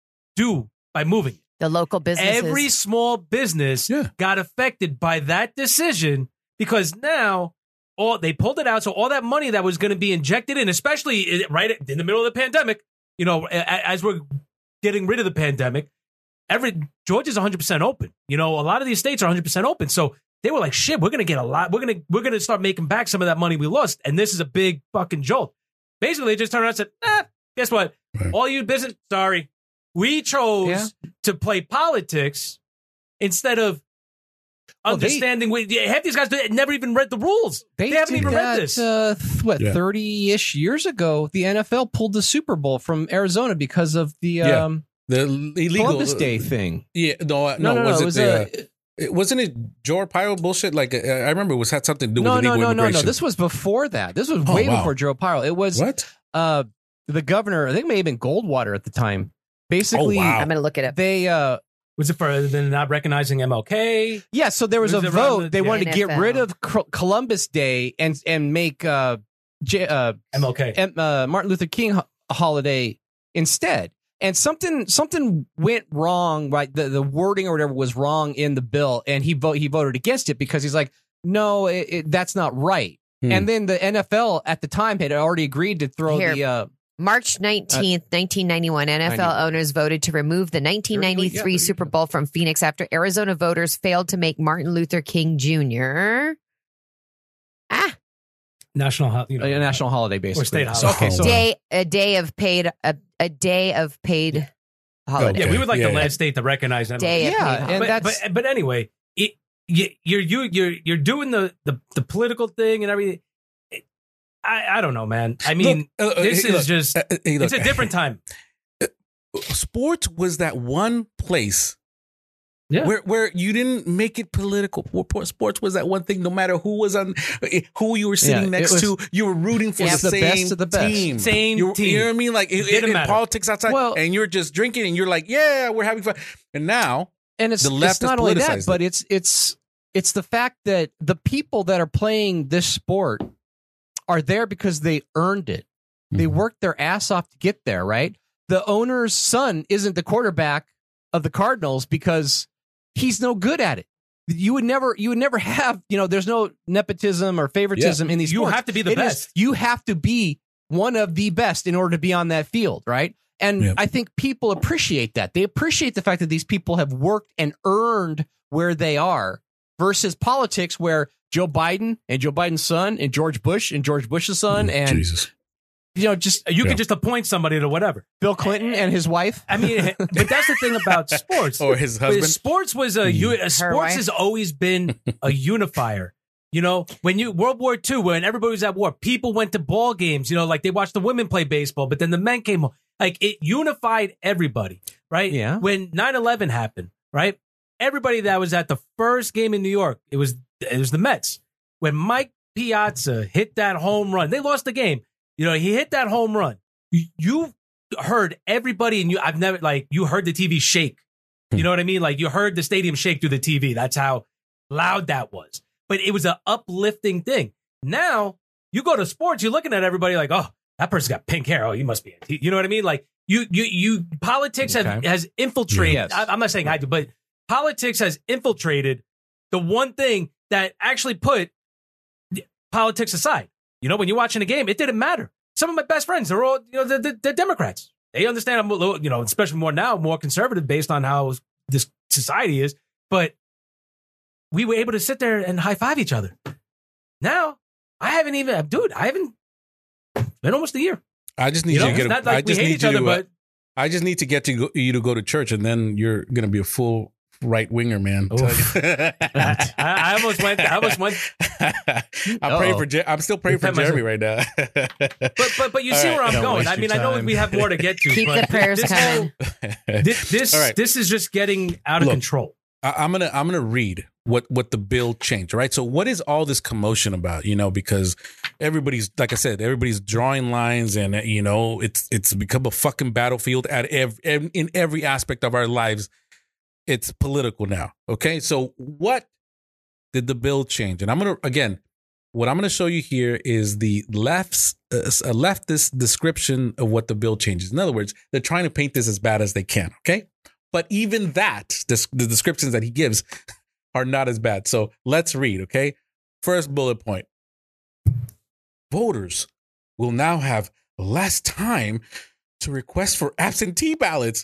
do by moving? The local businesses. Every small business Yeah. got affected by that decision because now all they pulled it out. So all that money that was going to be injected in, especially right in the middle of the pandemic, you know, as we're getting rid of the pandemic, every Georgia's one hundred percent open. You know, a lot of these states are one hundred percent open. So they were like, shit, we're going to get a lot. We're going to we're going to start making back some of that money we lost. And this is a big fucking jolt. Basically, they just turned around and said, eh, guess what? Right. All you business, sorry. We chose Yeah. to play politics instead of Well, they- understanding. we, half these guys they never even read the rules. They, haven't did even that, read this. Uh, th- what Yeah. thirty-ish years ago, the N F L pulled the Super Bowl from Arizona because of the Yeah. um, The illegal Columbus Day thing. Yeah, no, uh, No, no, no, no. was it it, was the, a, uh, it wasn't it Joe Arpaio bullshit? Like uh, I remember it was had something to do no, with no, illegal no, no, immigration. no. This was before that. This was Oh, way wow. before Joe Pyro. It was what? uh, the governor. I think it may have been Goldwater at the time. Basically, Oh, wow. I'm going to look it up. they uh, Was it for them not recognizing M L K? yeah. So there was, Was a it around vote. the- they yeah. wanted to get N F L. rid of Col- Columbus Day and and make uh, J- uh, M L K. M- uh, Martin Luther King ho- holiday instead. And something something went wrong, right? The the wording or whatever was wrong in the bill, and he vote he voted against it because he's like, no, it, it, that's not right. Hmm. And then the N F L at the time had already agreed to throw Here. the uh, March nineteenth, nineteen ninety-one, N F L ninety-one. owners voted to remove the nineteen ninety-three There you go. Super Bowl from Phoenix after Arizona voters failed to make Martin Luther King Junior Ah, National, ho- you know, a national holiday, basically. state So, holiday. okay, so day a day of paid a, a day of paid holiday. Yeah, we would like Yeah, the yeah. last state to recognize M L K. Day of Yeah, paid and holiday. but, that's- but but anyway, it, you, you're you you're you're you're doing the the, the political thing and everything. I I don't know, man. I mean, Look, uh, uh, this hey, is look, just uh, uh, hey, it's look, a different time. sports was that one place Yeah. where where you didn't make it political. Sports was that one thing. No matter who was on, who you were sitting Yeah, it next was- to, you were rooting for Yeah, the the same best of the best. team. Same you, team. You know what I mean? Like it, Didn't in matter. politics outside, Well- and you're just drinking, and you're like, yeah, we're having fun. And now, and it's, the left it's not has only that, politicized but it. it's it's it's the fact that the people that are playing this sport are there because they earned it. They Mhm. worked their ass off to get there, right? The owner's son isn't the quarterback of the Cardinals because he's no good at it. You would never you would never have, you know, there's no nepotism or favoritism in these You sports. have to be the It is- best. you have to be one of the best in order to be on that field, right? And Yeah. I think people appreciate that. They appreciate the fact that these people have worked and earned where they are versus politics where Joe Biden and Joe Biden's son and George Bush and George Bush's son and Jesus. you know just You Yeah. could just appoint somebody to whatever. Bill Clinton and his wife. I mean, but that's the thing about sports. Or his But husband. Sports was a, u- Her sports wife. has always been a unifier. You know, when you World War Two, when everybody was at war, people went to ball games. You know, like they watched the women play baseball, but then the men came home. Like it unified everybody, right? Yeah. When nine eleven happened, right? Everybody that was at the first game in New York, it was it was the Mets. When Mike Piazza hit that home run, they lost the game. You know, he hit that home run. You, you heard everybody, and you I've never like you heard the T V shake. You know what I mean? Like you heard the stadium shake through the T V. That's how loud that was. But it was an uplifting thing. Now you go to sports, you're looking at everybody like, oh, that person's got pink hair. Oh, you must be. A you know what I mean? Like you, you, you. Politics have, Okay. has infiltrated. Yes. I, I'm not saying I do, but politics has infiltrated the one thing that actually put politics aside. You know, when you're watching a game, it didn't matter. Some of my best friends, they're all, you know, they're, they're, they're Democrats. They understand I'm a little, you know, especially more now, more conservative based on how this society is. But we were able to sit there and high five each other. Now, I haven't even, dude, I haven't, it's been almost a year. I just need You know, you to it's get. not A, I like we just hate need each you other, to. uh, but I just need to get to go, you to go to church, and then you're going to be a full right winger, man. I, I almost went. I almost went. I'm praying for. Je- I'm still praying for Jeremy right now. But but but you see All where right, I'm don't going. waste I mean, your I know time. we have more to get to. Keep but the prayers this coming. whole- This this, All right. this is just getting out of Look. control. I, I'm gonna I'm gonna read what what the bill changed. Right. So what is all this commotion about? You know, because everybody's like I said, everybody's drawing lines, and you know, it's it's become a fucking battlefield at every in every aspect of our lives. It's political now. Okay. So what did the bill change? And I'm gonna again, what I'm gonna show you here is the left's uh, a leftist description of what the bill changes. In other words, they're trying to paint this as bad as they can. Okay. But even that, this, the descriptions that he gives are not as bad. So let's read, okay? First bullet point. Voters will now have less time to request for absentee ballots.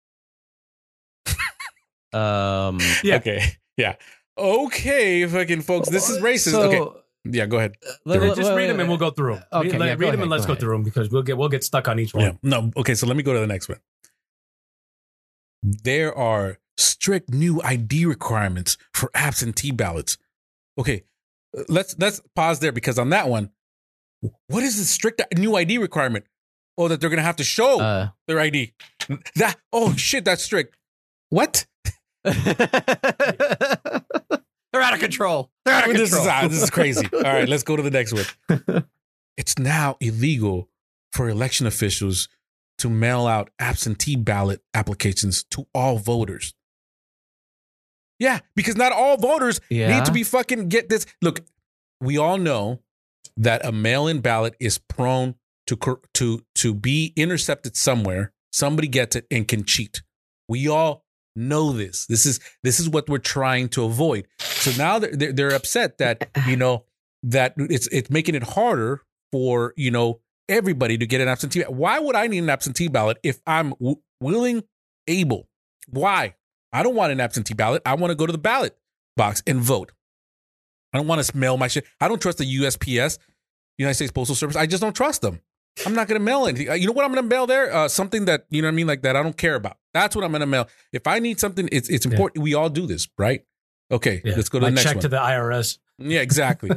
Um, Yeah. Okay. Yeah. Okay, fucking folks. This is racist. so, okay. Yeah, go ahead. let- Yeah, let- just let- read them and we'll go through them. Okay, read yeah, read go them ahead, and let's go go ahead. through them because we'll get we'll get stuck on each one. Yeah. No. Okay, so let me go to the next one. There are strict new I D requirements for absentee ballots. Okay, let's let's pause there because on that one, what is the strict new I D requirement? Oh, that they're gonna have to show Uh, their I D. That oh shit, that's strict. What? they're out of control. They're out of This is, control. ah, this is crazy. All right, let's go to the next one. It's now illegal for election officials to mail out absentee ballot applications to all voters. Yeah, because not all voters Yeah. need to be fucking get this. Look, we all know that a mail-in ballot is prone to cor- to to be intercepted somewhere. Somebody gets it and can cheat. We all know this. This is this is what we're trying to avoid. So now they're they're, they're upset that you know that it's it's making it harder for you know everybody to get an absentee. Why would I need an absentee ballot if I'm w- willing, able? Why? I don't want an absentee ballot. I want to go to the ballot box and vote. I don't want to mail my shit. I don't trust the U S P S, United States Postal Service. I just don't trust them. I'm not going to mail anything. You know what I'm going to mail there? Uh, something that, you know what I mean? Like that I don't care about. That's what I'm going to mail. If I need something, it's it's important. We all do this, right? Okay, Yeah. let's go to My the next check one. to the I R S. Yeah, exactly.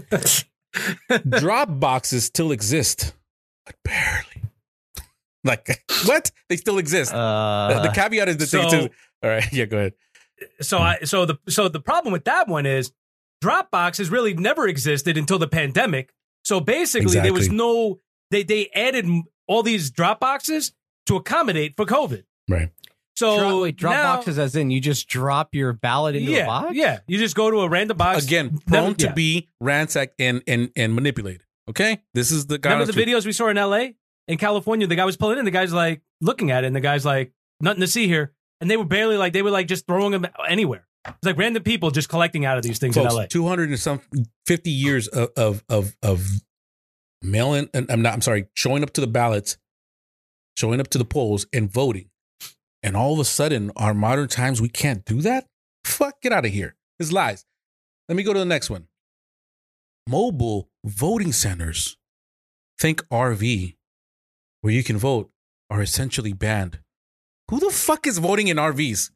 Drop boxes still exist, but barely. Like, what? They still exist. Uh, the, the caveat is that so- they still. All right, yeah, go ahead. So I so the so the problem with that one is Dropbox has really never existed until the pandemic. So basically, there was Exactly. no they they added m- all these Dropboxes to accommodate for COVID. Right. So drop, wait, drop now- boxes as in you just drop your ballot into yeah, a box? yeah. You just go to a random box. Again, Never- prone to yeah. be ransacked and and and manipulated. Okay, this is the guy. Remember on the street. videos we saw in L A, in California? The guy was pulling in. The guy's like looking at it, and the guy's like, "Nothing to see here." And they were barely like they were like just throwing them anywhere. It's like random people just collecting out of these things in L A. Folks, two hundred and some fifty years of of of, of mailing. And I'm not. I'm sorry. Showing up to the ballots, showing up to the polls, and voting, and all of a sudden, our modern times, we can't do that. Fuck, get out of here. It's lies. Let me go to the next one. Mobile voting centers, think R V, where you can vote, are essentially banned. Who the fuck is voting in R Vs?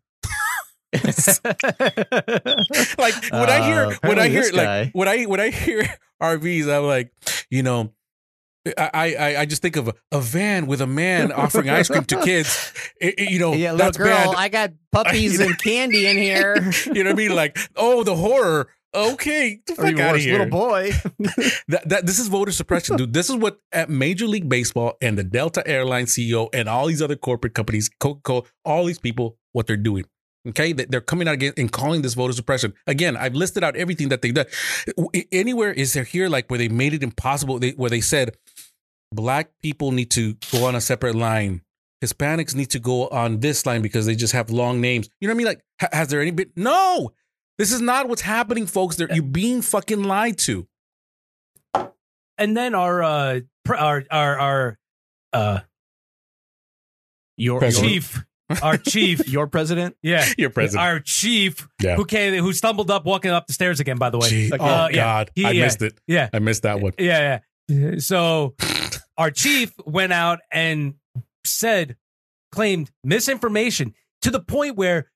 Like when I hear Uh, when I apparently hear this like guy. when I when I hear R Vs, I'm like, you know, I I, I just think of a, a van with a man offering ice cream to kids. It- it- you know, Yeah, little that's girl, bad. I got puppies and candy in here. You know what I mean? Like, oh, the horror. Okay, the Or fuck even out of worse, here. little boy. That, that this is voter suppression, dude. This is what at Major League Baseball and the Delta Airlines C E O and all these other corporate companies, Coca-Cola, all these people, what they're doing. Okay, They- they're coming out again and calling this voter suppression. Again, I've listed out everything that they've done. Anywhere is there here like where they made it impossible? They, where they said black people need to go on a separate line, Hispanics need to go on this line because they just have long names. You know what I mean? Like, ha- has there any bit? No. This is not what's happening, folks. They're, you're being fucking lied to. And then our uh pr- our our our uh Your, President. your, chief, our chief, your president? yeah, Your president. our chief Yeah. who came who stumbled up walking up the stairs again. By the way, Gee, Like, oh, uh, yeah. God. He- I yeah. missed it. yeah, I missed that one. yeah, yeah. So our chief went out and said, claimed misinformation to the point where the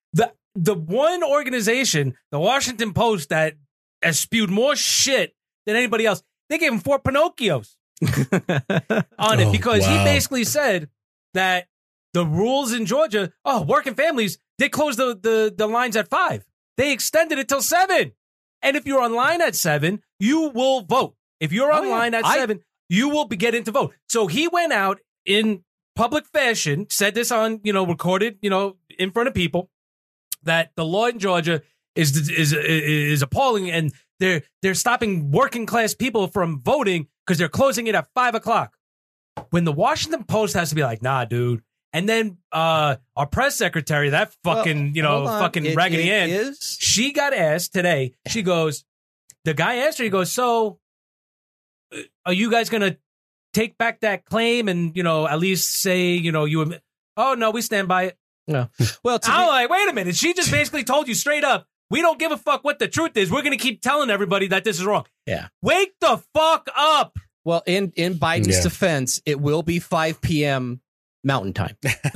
the one organization, the Washington Post, that has spewed more shit than anybody else, they gave him four Pinocchios on it Oh, because he wow. basically said that the rules in Georgia, oh, working families, they closed the, the, the lines at five. They extended it till seven. And if you're online at seven, you will vote. If you're Oh, yeah. online at I- seven, you will be getting to vote. So he went out in public fashion, said this on, you know, recorded, you know, in front of people, that the law in Georgia is is is appalling, and they're they're stopping working class people from voting because they're closing it at five o'clock. When the Washington Post has to be like, nah, dude. And then uh, our press secretary, that fucking, Well, you know, hold on. fucking It- Raggedy it Ann, is- she got asked today. She goes, the guy asked her, he goes, so uh, are you guys going to take back that claim and, you know, at least say, you know, you, admit- oh, no, we stand by it. No. Well, to I'm be- like, wait a minute. She just basically told you straight up, we don't give a fuck what the truth is. We're going to keep telling everybody that this is wrong. Yeah. Wake the fuck up. well, in in Biden's Yeah. defense, it will be five p.m. Mountain Time.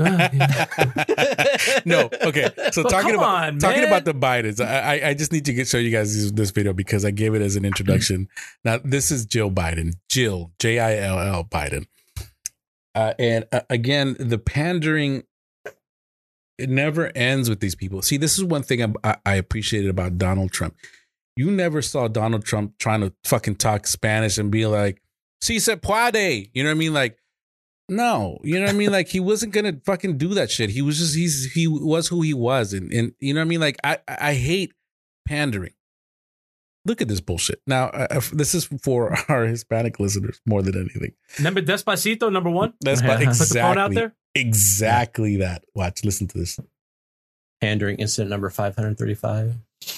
No, okay. So But talking come about on, talking man. about the Bidens, I I- I just need to get, show you guys this, this video because I gave it as an introduction. Now this is Jill Biden, Jill J I L L Biden, uh, and uh, again the pandering. It never ends with these people. See, this is one thing I, I appreciated about Donald Trump. You never saw Donald Trump trying to fucking talk Spanish and be like, "Si se puede," you know what I mean? Like, no, you know what I mean? Like, he wasn't gonna fucking do that shit. He was just he's he was who he was, and and you know what I mean? Like, I I hate pandering. Look at this bullshit. Now, uh, this is for our Hispanic listeners more than anything. Remember Despacito, number one? That's Put the exactly phone out there? exactly that. Watch, listen to this. Pandering incident number five hundred thirty-five.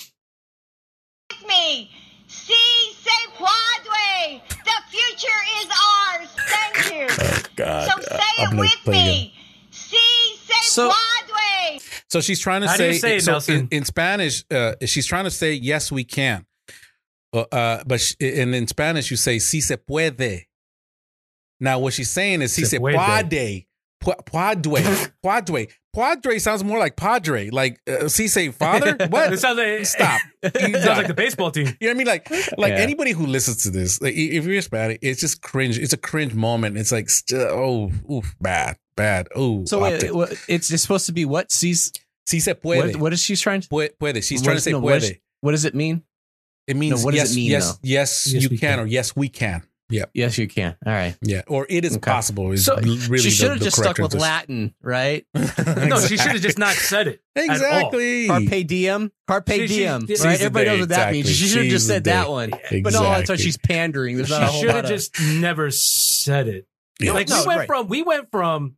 Me. Si se puede. The future is ours. Thank you. Oh God! So say I'm it gonna with play me. Si se So- puede. So she's trying to How do say, you say it, so Nelson? in, in Spanish, uh, she's trying to say, yes, we can. Uh, uh, but sh and in Spanish, you say, si se puede. Now, what she's saying is, si Se se puede. puede. Pu- Padre. Padre. Padre sounds more like padre. Like, uh, si se father? What? It sounds like, Stop. It sounds like the baseball team. You know what I mean? Like, like Yeah. anybody who listens to this, like, if you're Hispanic, it's just cringe. It's a cringe moment. It's like, st- oh, oof, bad, bad. Oh, So wait, what- it's, it's supposed to be what? Sees si se puede. what, what is she trying to? Puede. puede. She's what trying to is- say no, what is- puede. What does it mean? It means No, what does yes, it mean, yes, though? yes, Yes, you we can, can. or yes, we can. Yeah, Yes, you can. All right. yeah, or it is Okay. possible. Is So, really she the- should have the just correct stuck with English. Latin, right? No, she should have just not said it. at all. Exactly. Carpe diem. Carpe She- she- diem. Seize right? the Everybody day, knows what that means. exactly. She should have just Seize the said that day. one. Exactly. But no, that's why she's pandering. There's not a She whole should lot have of- just never said it. Yeah. Like No, we went right. from we went from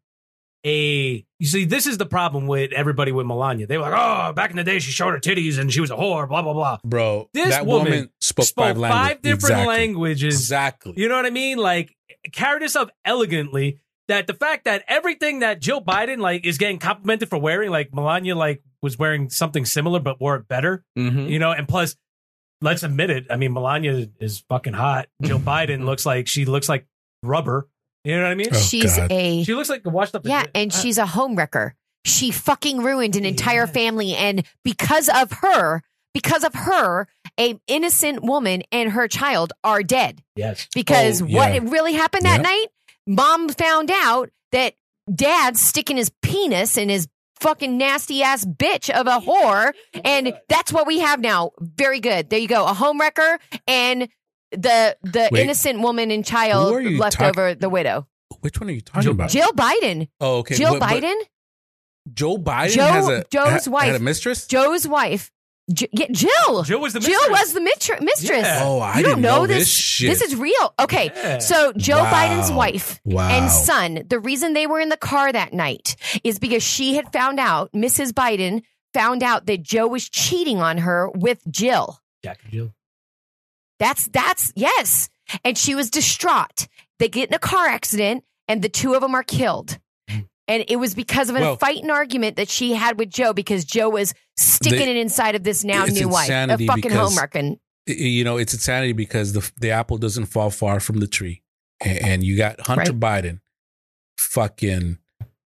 a you see this is the problem with everybody with Melania. They were like, oh, back in the day she showed her titties and she was a whore, blah blah blah. Bro, This that woman woman spoke, Spoke five, five, languages. different exactly. languages. Exactly. You know what I mean? Like carried herself elegantly. That the fact that everything that Jill Biden like is getting complimented for wearing, like Melania like was wearing something similar but wore it better. Mhm. You know, and plus, let's admit it. I mean, Melania is fucking hot. Jill Biden looks like she looks like rubber. You know what I mean? Oh, she's God. a She looks like a washed up. yeah, and uh, she's a home wrecker. She fucking ruined an entire Yeah. family, and because of her, because of her, a innocent woman and her child are dead. yes. Because Oh, what yeah. really happened that Yep. night? Mom found out that dad's sticking his penis in his fucking nasty ass bitch of a whore, and that's what we have now. Very good. There you go. A home wrecker and the the Wait. innocent woman and Who child are you left talk- over the widow. Which one are you talking Jill- about? Jill Biden. oh, okay. Jill But- but Biden. Joe Biden Joe- has a Joe's ha- wife. had a mistress. Joe's wife. J- yeah, Jill. Jill was the Jill mistress. was the mitr- mistress. Yeah. Oh, I you didn't don't know, know this. this shit. This is real. Okay, Yeah. so Joe Wow. Biden's wife Wow. and son. The reason they were in the car that night is because she had found out. Missus Biden found out that Joe was cheating on her with Jill. Jack and Jill. That's that's yes, and she was distraught. They get in a car accident, and the two of them are killed. And it was because of a Well- fight and argument that she had with Joe because Joe was sticking They- it inside of this now it's new wife, a insanity fucking because- home wrecking. You know, it's insanity because the the apple doesn't fall far from the tree, and, and you got Hunter Biden, fucking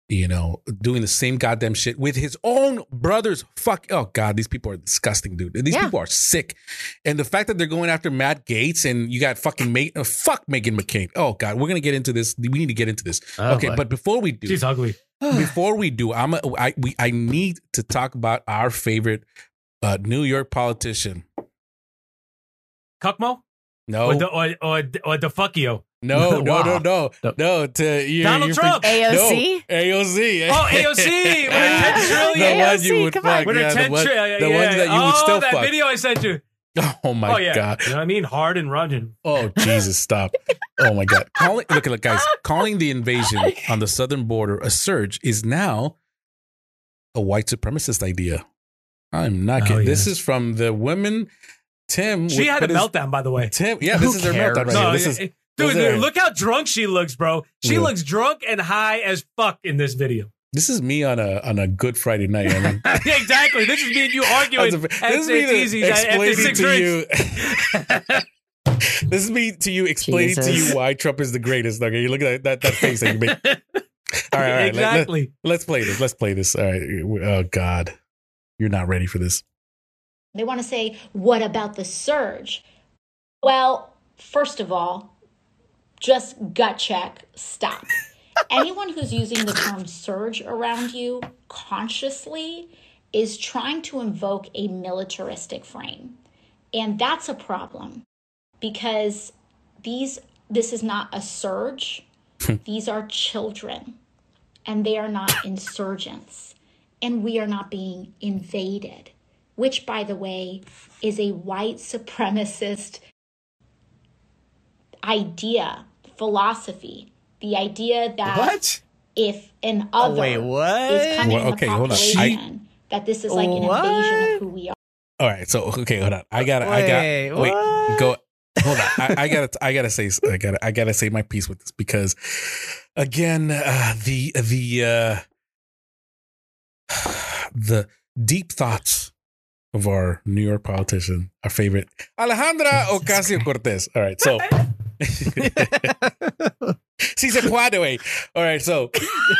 you know, doing the same goddamn shit with his own brothers. Fuck. Oh, God, these people are disgusting, dude. These Yeah. people are sick. And the fact that they're going after Matt Gaetz and you got fucking mate, uh, fuck Meghan McCain. Oh, God, we're going to get into this. We need to get into this. Oh, okay, boy. but before we do, She's ugly. before we do, I'm a, I, we, I need to talk about our favorite uh, New York politician. Cuckmo? No, Or the, or, or, or the fuckio? no, no, Wow. no, no, No. no. To you, Donald you Trump. A O C? No, A O C. Oh, A O C with a ten trillion. The one A O C, you would come on. fuck. With yeah, a the ten one, trillion. the yeah. ones that you oh, would still that fuck. video I sent you. Oh my oh, yeah. God. You know what I mean? Hard and running. Oh Jesus! Stop! Oh my God! Calling, look at look, guys. Calling the invasion on the southern border a surge is now a white supremacist idea. I'm not Oh, kidding. This yes. is from the women. Tim, She had a what is- meltdown, by the way. Tim, yeah, Who this is their cares? meltdown right No, here. This it- is it- this dude, is- dude, look how drunk she looks, bro. She Yeah. looks drunk and high as fuck in this video. this is me on a on a Good Friday night. I mean, Yeah, exactly. This is me and you arguing. this at is me Saint to Easy's after explaining six to drinks. you. This is me to you explaining to Jesus. you why Trump is the greatest. Okay, you look at that that, that face that you make. All right, all right. let- let- exactly. let's play this. Let's play this. All right. Oh God, you're not ready for this. They want to say, what about the surge? Well, first of all, just gut check, stop. Anyone who's using the term surge around you consciously is trying to invoke a militaristic frame. And that's a problem because these this is not a surge. These are children and they are not insurgents and we are not being invaded, which, by the way, is a white supremacist idea, philosophy. The idea that What? if an other wait, what? is coming Well, in okay, the hold on. population, that this is like an What? invasion of who we are. All right. So okay, hold on. I gotta. I got. Wait, Wait. what? Go. Hold on. I, I gotta. I gotta say. I gotta. I gotta say my piece with this because, again, uh, the the uh, the deep thoughts of our New York politician, our favorite Alejandra Ocasio Cortez. All right. So. Si se puede, güey. All right, so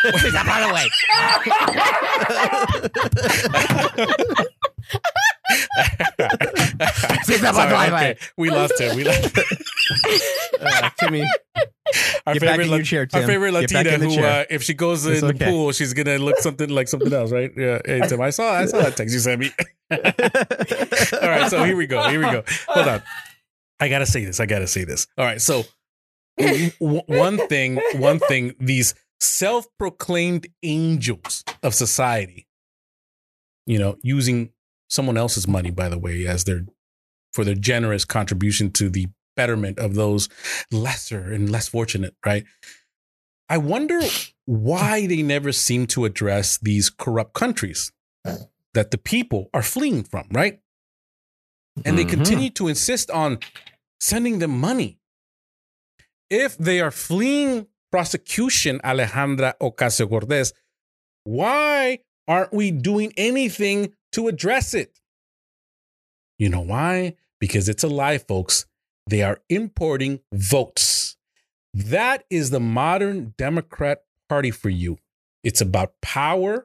Sorry, okay. We lost him. We lost him. Uh, Timmy, Our Get back favorite, in La- your chair, our Tim. favorite Get back Latina in the who, chair. uh, if she goes It's in the okay. pool, she's gonna look something like something else, right? Yeah. Hey, Tim, I saw, I saw that text you sent me. All right, so here we go. Here we go. Hold on. I gotta say this. I gotta say this. All right, so w- w- one thing, one thing. These self-proclaimed angels of society, you know, using someone else's money, by the way, as their for their generous contribution to the betterment of those lesser and less fortunate, right? I wonder why they never seem to address these corrupt countries that the people are fleeing from, right? And they Mhm. continue to insist on sending them money. If they are fleeing prosecution, Alejandra Ocasio-Cortez, why aren't we doing anything to address it? You know why? Because it's a lie, folks. They are importing votes. That is the modern Democrat Party for you. It's about power.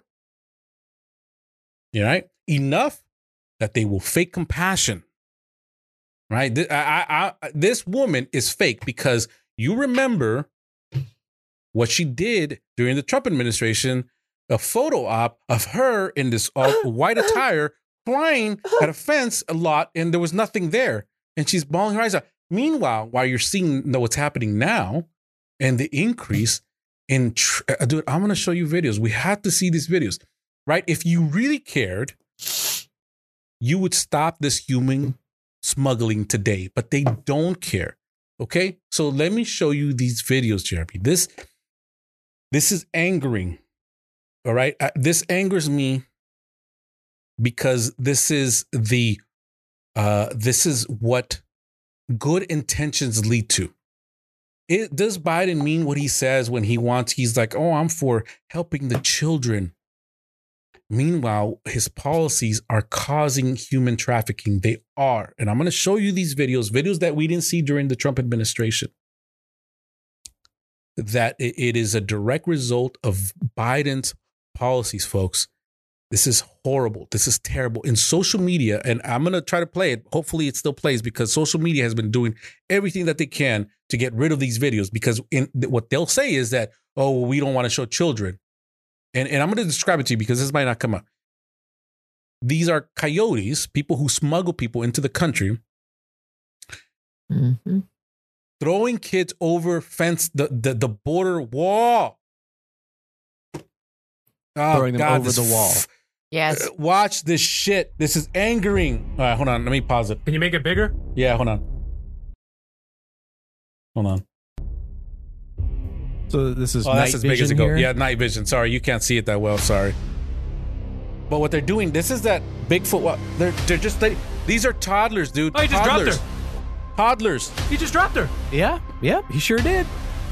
You know, right? Enough that they will fake compassion. Right? Th- I, I, I, this woman is fake because you remember what she did during the Trump administration, a photo op of her in this all white attire crying at a fence a lot, and there was nothing there. And she's bawling her eyes out. Meanwhile, while you're seeing know what's happening now and the increase in, tr- uh, dude, I'm going to show you videos. We have to see these videos, right? If you really cared, you would stop this human smuggling today, but they don't care. Okay. So let me show you these videos, Jeremy. This, this is angering. All right. Uh, this angers me because this is the, uh, this is what good intentions lead to. It, does Biden mean what he says when he wants, he's like, oh, I'm for helping the children. Meanwhile, his policies are causing human trafficking. They are. And I'm going to show you these videos, videos that we didn't see during the Trump administration. that it, it is a direct result of Biden's policies, folks. This is horrible. This is terrible. In social media, and I'm going to try to play it. Hopefully it still plays, because social media has been doing everything that they can to get rid of these videos, because in what they'll say is that, oh, well, we don't want to show children. And, and I'm going to describe it to you because this might not come up. These are coyotes, people who smuggle people into the country, Mm-hmm. throwing kids over fence, the, the, the border wall. Oh, Throwing them God, over this the wall. f- Yes. uh, watch this shit. This is angering. All right, hold on. Let me pause it. Can you make it bigger? Yeah, hold on. Hold on. So this is Oh, night that's as big as vision it goes. here? Yeah, night vision. Sorry, you can't see it that well. Sorry. But what they're doing, this is that Bigfoot. What they're they're just they, these are toddlers, dude. Oh, he just dropped toddlers. her. Toddlers. He just dropped her. Yeah, yeah, he sure did.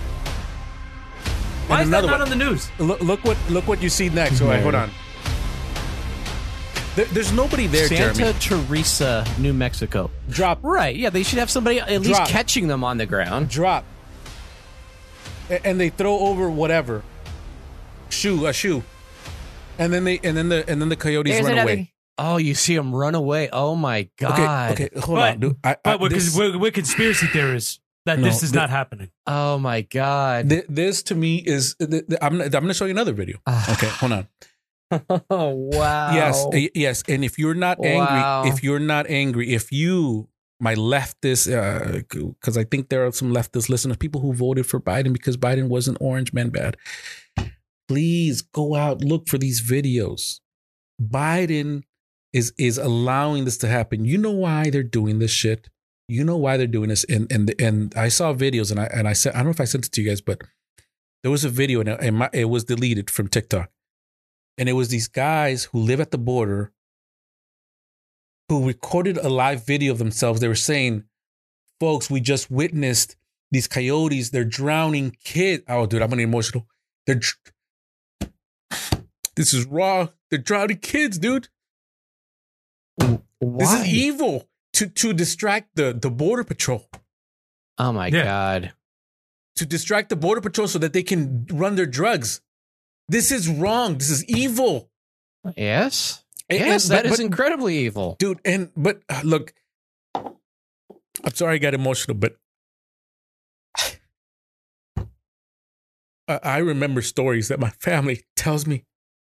Why And is that another not one. on the news? Look, look what look what you see next. All right, hold on. There, there's nobody there, Santa Jeremy. Teresa, New Mexico. Drop, Right, yeah, they should have somebody at least Drop. catching them on the ground. drop, A- and they throw over whatever shoe, a shoe, and then they and then the and then the coyotes There's run another. away. Oh, you see them run away. Oh my God. Okay, okay, hold But- on, dude. I, I, But we're, this, we're, we're conspiracy theorists that No, this is the- not happening. Oh my God. thi- this to me is. th- th- I'm, I'm going to show you another video. Ah. Okay, hold on. Oh wow. Yes, uh, yes, and if you're not angry, Wow. if you're not angry, if you, my leftist, because I think there are some leftist listeners, people who voted for Biden because Biden wasn't orange man bad. Please go out, look for these videos. Biden is is allowing this to happen. You know why they're doing this shit. You know why they're doing this. And and and I saw videos, and I and I said I don't know if I sent it to you guys, but there was a video, and it, it it was deleted from TikTok. And it was these guys who live at the border who recorded a live video of themselves. They were saying, folks, we just witnessed these coyotes. They're drowning kids. Oh, dude, I'm getting emotional. They're, dr- this is raw. They're drowning kids, dude. Why? This is evil to, to distract the, the border patrol, Oh my Yeah. God. to distract the border patrol so that they can run their drugs. This is wrong. This is evil. Yes. And- Yes, and- that but- is but- incredibly evil. Dude, and but uh, look, I'm sorry I got emotional, but I, I remember stories that my family tells me.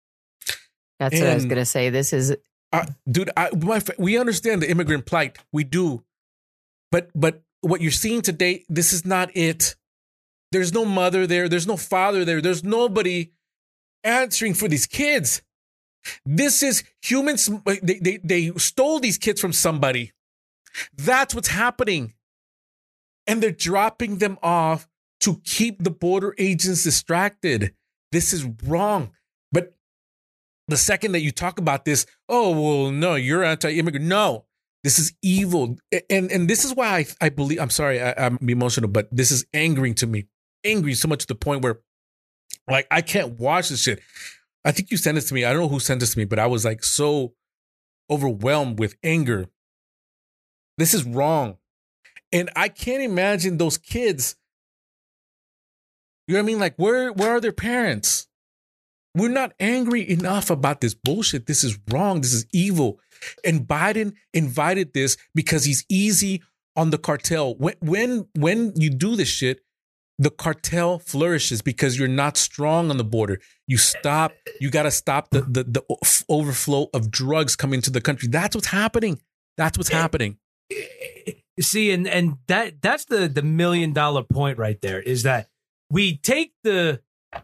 That's what I was And- going to say. This is Uh, dude, I, my, fa- we understand the immigrant plight. We do. But but what you're seeing today, this is not it. There's no mother there. There's no father there. There's nobody answering for these kids. This is humans. They, they, they stole these kids from somebody. That's what's happening. And they're dropping them off to keep the border agents distracted. This is wrong. But the second that you talk about this, oh, well, no, you're anti-immigrant. No, this is evil. And and this is why I, I believe, I'm sorry, I, I'm emotional, but this is angering to me. Angry so much to the point where, like, I can't watch this shit. I think you sent this to me. I don't know who sent this to me, but I was like so overwhelmed with anger. This is wrong. And I can't imagine those kids. You know what I mean? Like, where, where are their parents? We're not angry enough about this bullshit. This is wrong. This is evil. And Biden invited this because he's easy on the cartel. When, when, when you do this shit, the cartel flourishes because you're not strong on the border. You stop. You got to stop the, the, the overflow of drugs coming to the country. That's what's happening. That's what's happening. See, and and that that's the the million dollar point right there, is that we take the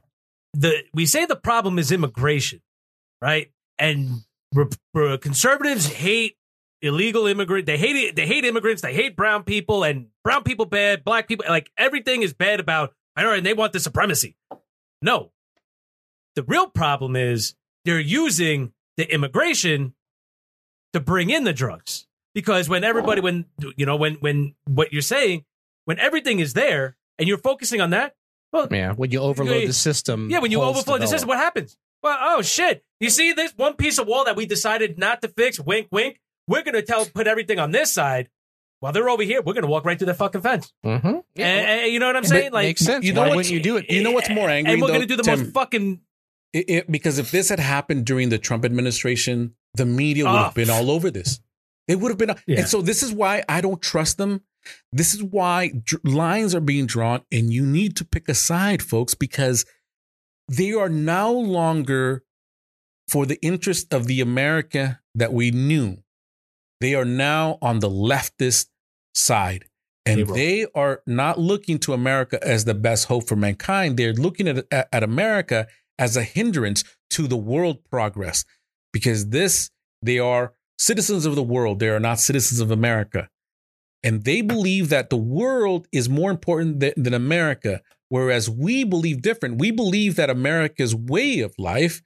the we say the problem is immigration, right? And re- re- conservatives hate illegal immigrant. They hate it. They hate immigrants. They hate brown people, and brown people bad. Black people, like, everything is bad about. I know, and they want the supremacy. No, the real problem is they're using the immigration to bring in the drugs. Because when everybody, when, you know, when, when what you're saying, when everything is there and you're focusing on that, well, Yeah, when you overload the system. yeah, when you holes overflow the develop. system, what happens? Well, oh shit! You see this one piece of wall that we decided not to fix? Wink, wink. We're gonna tell, put everything on this side, while they're over here, we're gonna walk right through that fucking fence. Mm-hmm. And, and you know what I'm But saying? Like, makes sense. you know Why what- wouldn't you do it? You know what's more angry? and we're though, gonna do the Tim? most fucking. It, it, because if this had happened during the Trump administration, the media would Oh. have been all over this. They would have been. Yeah. And so this is why I don't trust them. This is why dr- lines are being drawn, and you need to pick a side, folks, because they are no longer for the interest of the America that we knew. They are now on the leftist side. And They they are not looking to America as the best hope for mankind. They're looking at, at, at America as a hindrance to the world progress, because this, they are citizens of the world. They are not citizens of America. And they believe that the world is more important than, than America, whereas we believe different. We believe that America's way of life,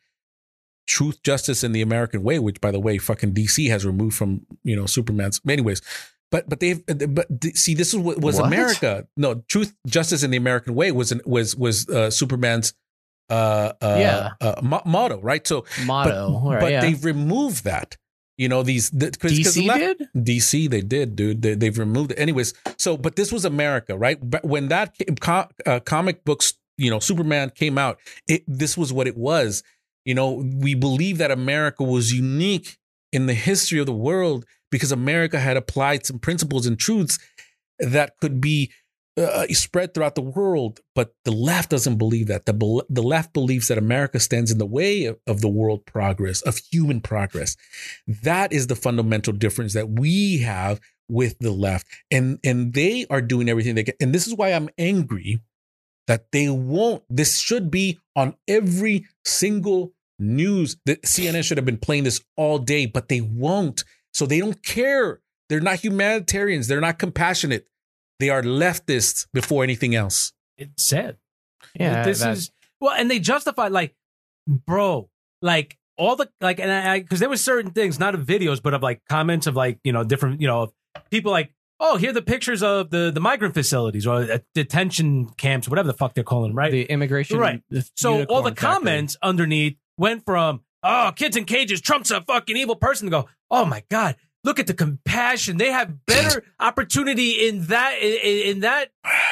truth, justice, and the American way, which, by the way, fucking D C has removed from, you know, Superman's. Anyways, but but they've but see, this is what was What? America. No, truth, justice, and the American way was was was uh, Superman's uh, uh, Yeah. uh, mo- motto, right? So, Motto. but, right, but yeah. they've removed that. You know, these the, cause, D 'cause C left- did? D C, they did, dude. They, they've removed it. Anyways, so, but this was America, right? But when that came, co- uh, comic books, you know, Superman came out, it this was what it was. You know, we believe that America was unique in the history of the world because America had applied some principles and truths that could be uh, spread throughout the world. But the left doesn't believe that. The, bel- the left believes that America stands in the way of, of the world progress, of human progress. That is the fundamental difference that we have with the left. And, and they are doing everything they can. And this is why I'm angry that they won't. This should be on every single news. That C N N should have been playing this all day, but they won't. So they don't care. They're not humanitarians. They're not compassionate. They are leftists before anything else. It's sad. Yeah, this that- is well, and they justify like, bro, like all the like, and I because there were certain things, not of videos, but of like comments of like you know different you know people like. Oh, here are the pictures of the, the migrant facilities or uh, detention camps, whatever the fuck they're calling them, right? the immigration. Right. the So all unicorn the factory. comments underneath went from, oh, kids in cages, Trump's a fucking evil person, to go, oh my God, look at the compassion. They have better opportunity in that, in, in that,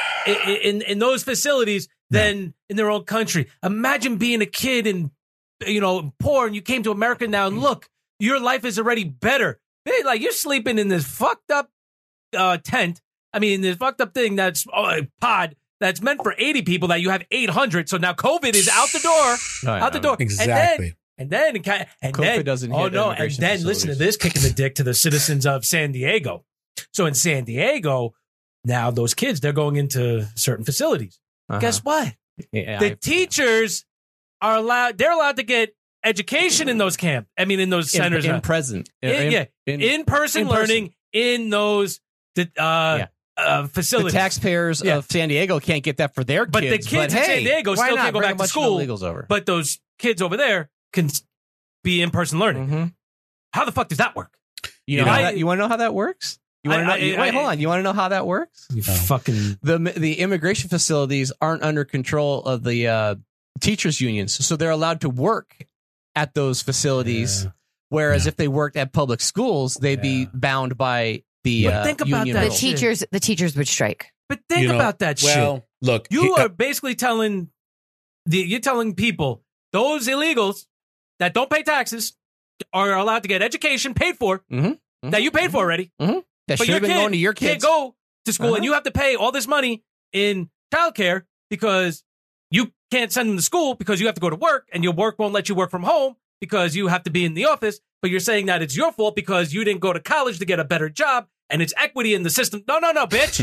in, in those facilities than in their own country. Imagine being a kid and, you know, poor and you came to America now and look, your life is already better. Hey, like you're sleeping in this fucked up uh, tent. I mean, this fucked up thing that's uh, pod that's meant for eighty people that you have eight hundred. So now COVID is out the door, Oh, yeah, out the door. Exactly. And then, and then, and COVID then, doesn't oh hit no, and immigration then listen to facilities. this kicking the dick to the citizens of San Diego. So in San Diego, now those kids, they're going into certain facilities. Uh-huh. Guess what? Yeah, The I- teachers are allowed, they're allowed to get education in those camps. I mean, in those in, centers. in present. In- yeah, in, in-person in person. learning in those uh, uh, the facilities. taxpayers Yeah. of San Diego can't get that for their But the kids. kids in hey, San Diego why still not can't go bring back a to bunch school, of illegals over. But those kids over there can s- be in-person learning. Mm-hmm. How the fuck does that work? You know, You how know, that, you want to know how that works? You want to I- know? I- you- I- wait, hold on. You want to know how that works? You fucking The the immigration facilities aren't under control of the uh, teachers unions, so they're allowed to work at those facilities. Yeah. Whereas Yeah. if they worked at public schools, they'd be Yeah. bound by the But uh, think about union that The rules. shit. teachers, the teachers would strike. But think You know, about that shit. Well, look, You he- are basically telling the you're telling people those illegals that don't pay taxes are allowed to get education paid for Mhm. that you paid for already. That But should your have been kid going to your can't kids. go to school Uh-huh. and you have to pay all this money in childcare because you can't send them to school because you have to go to work and your work won't let you work from home because you have to be in the office. But you're saying that it's your fault because you didn't go to college to get a better job and it's equity in the system. No, no, no, bitch.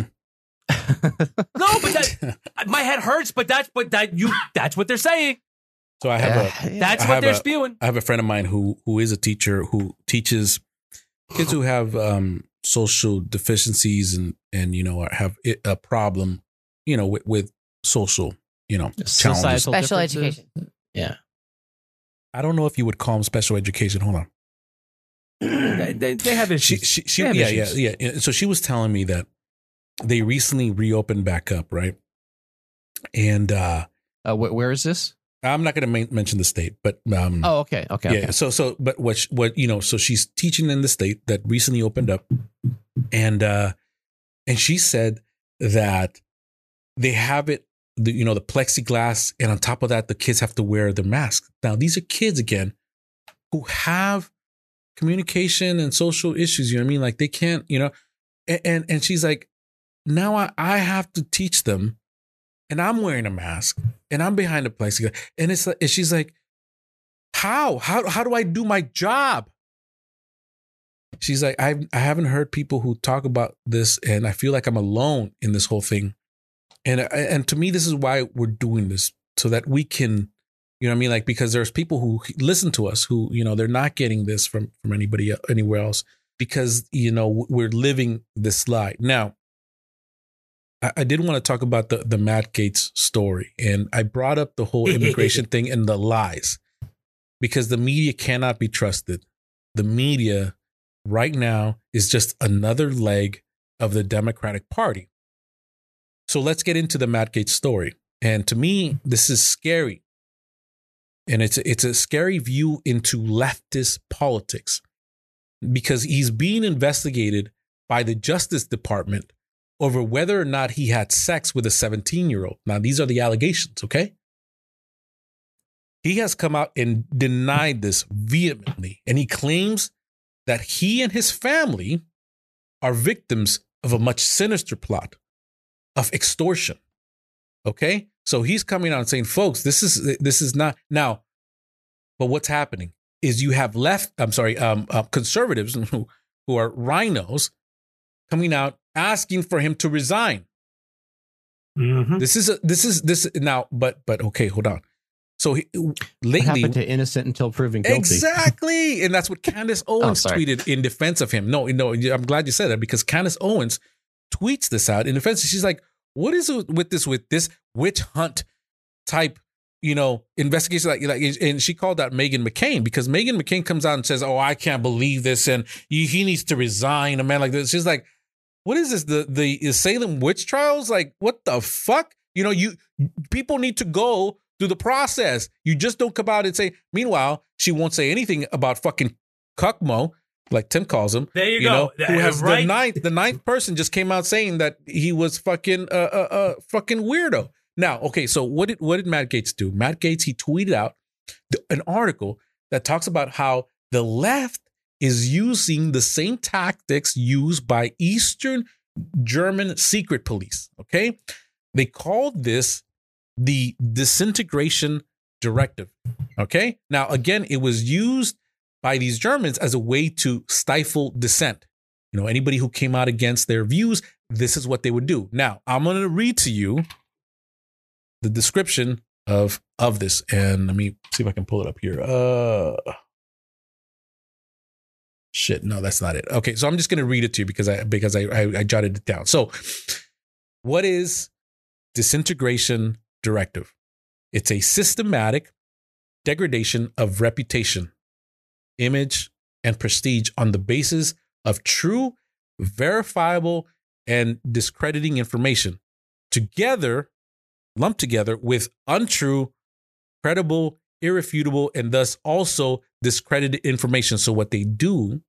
No, but that my head hurts. But that's but that you that's what they're saying. so I have a Yeah. That's I what have they're a- spewing. I have a friend of mine who who is a teacher who teaches kids who have um, social deficiencies and and you know have i- a problem, you know, with, with social, you know, challenges. Societal Special differences. education. Yeah. I don't know if you would call them special education. Hold on. They, they, they have She, issues. she, she They have yeah, issues. yeah, yeah. So she was telling me that they recently reopened back up, right? And uh, Uh, wh- where is this? I'm not going to mention the state, but um, Oh, okay. Okay. yeah. okay. So, so, but what, sh- what, you know, so she's teaching in the state that recently opened up, and uh, And she said that they have it, the, you know, the plexiglass, and on top of that, the kids have to wear their masks. Now, these are kids, again, who have communication and social issues. You know what I mean? Like they can't, you know, and and, and she's like, now I, I have to teach them, and I'm wearing a mask, and I'm behind a plexiglass. And it's like, and she's like, how? How how do I do my job? She's like, I I haven't heard people who talk about this, and I feel like I'm alone in this whole thing. And and to me, this is why we're doing this, so that we can, you know what I mean? Like, because there's people who listen to us who, you know, they're not getting this from, from anybody anywhere else, because, you know, we're living this lie. Now, I, I did want to talk about the, the Matt Gaetz story, and I brought up the whole immigration thing and the lies, because the media cannot be trusted. The media right now is just another leg of the Democratic Party. So let's get into the Matt Gaetz story. And to me, this is scary. And it's it's a scary view into leftist politics, because he's being investigated by the Justice Department over whether or not he had sex with a seventeen-year-old. Now, these are the allegations, okay? He has come out and denied this vehemently, and he claims that he and his family are victims of a much sinister plot of extortion. Okay, so he's coming out and saying, folks, this is this is not now. But what's happening is you have left, I'm sorry, um, uh, conservatives who, who are rhinos coming out asking for him to resign. Mm-hmm. This is a, this is this now, but but okay, hold on. So he, What lately, happened to innocent until proven guilty? exactly, and that's what Candace Owens sorry. tweeted in defense of him. No, no, I'm glad you said that, because Candace Owens tweets this out in defense. She's like, what is it with this, with this witch hunt type, you know, investigation? Like, like, and she called out Meghan McCain, because Meghan McCain comes out and says, oh, I can't believe this, and he, he needs to resign, a man like this. She's like, what is this? The, the Salem witch trials? Like, what the fuck? You know, you people need to go through the process. You just don't come out and say, meanwhile, she won't say anything about fucking Cuckmo, like Tim calls him. There you, you go. know, who has right? the ninth, the ninth person just came out saying that he was fucking uh, uh, uh fucking weirdo. Now, okay, so what did what did Matt Gaetz do? Matt Gaetz, he tweeted out th- an article that talks about how the left is using the same tactics used by Eastern German secret police. Okay, they called this the disintegration directive. Okay, now again, it was used by these Germans as a way to stifle dissent. You know, anybody who came out against their views, this is what they would do. Now, I'm going to read to you the description of of this, and let me see if I can pull it up here. Uh, shit, no, that's not it. Okay, so I'm just going to read it to you because I because I, I I jotted it down. So, what is disintegration directive? It's a systematic degradation of reputation, image, and prestige on the basis of true, verifiable, and discrediting information, together, lumped together with untrue, credible, irrefutable, and thus also discredited information. So what they do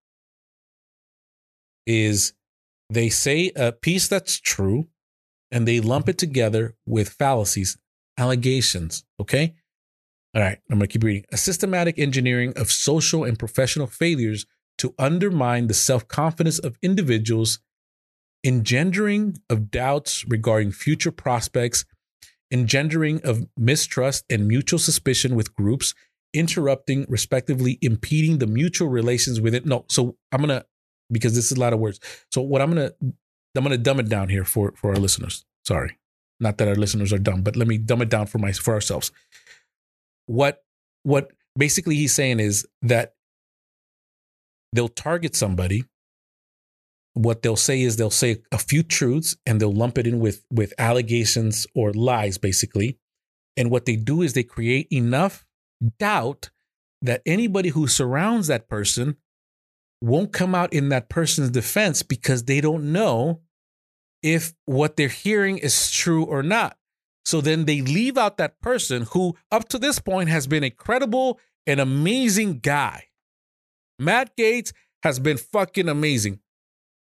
is they say a piece that's true, and they lump it together with fallacies, allegations, okay? All right, I'm going to keep reading. A systematic engineering of social and professional failures to undermine the self-confidence of individuals, engendering of doubts regarding future prospects, engendering of mistrust and mutual suspicion with groups, interrupting, respectively, impeding the mutual relations with it. No, so I'm going to, because this is a lot of words. So what I'm going to, I'm going to dumb it down here for, for our listeners. Sorry. Not that our listeners are dumb, but let me dumb it down for my, for ourselves. What what basically he's saying is that they'll target somebody. What they'll say is they'll say a few truths and they'll lump it in with, with allegations or lies, basically. And what they do is they create enough doubt that anybody who surrounds that person won't come out in that person's defense, because they don't know if what they're hearing is true or not. So then they leave out that person who up to this point has been a credible and amazing guy. Matt Gaetz has been fucking amazing.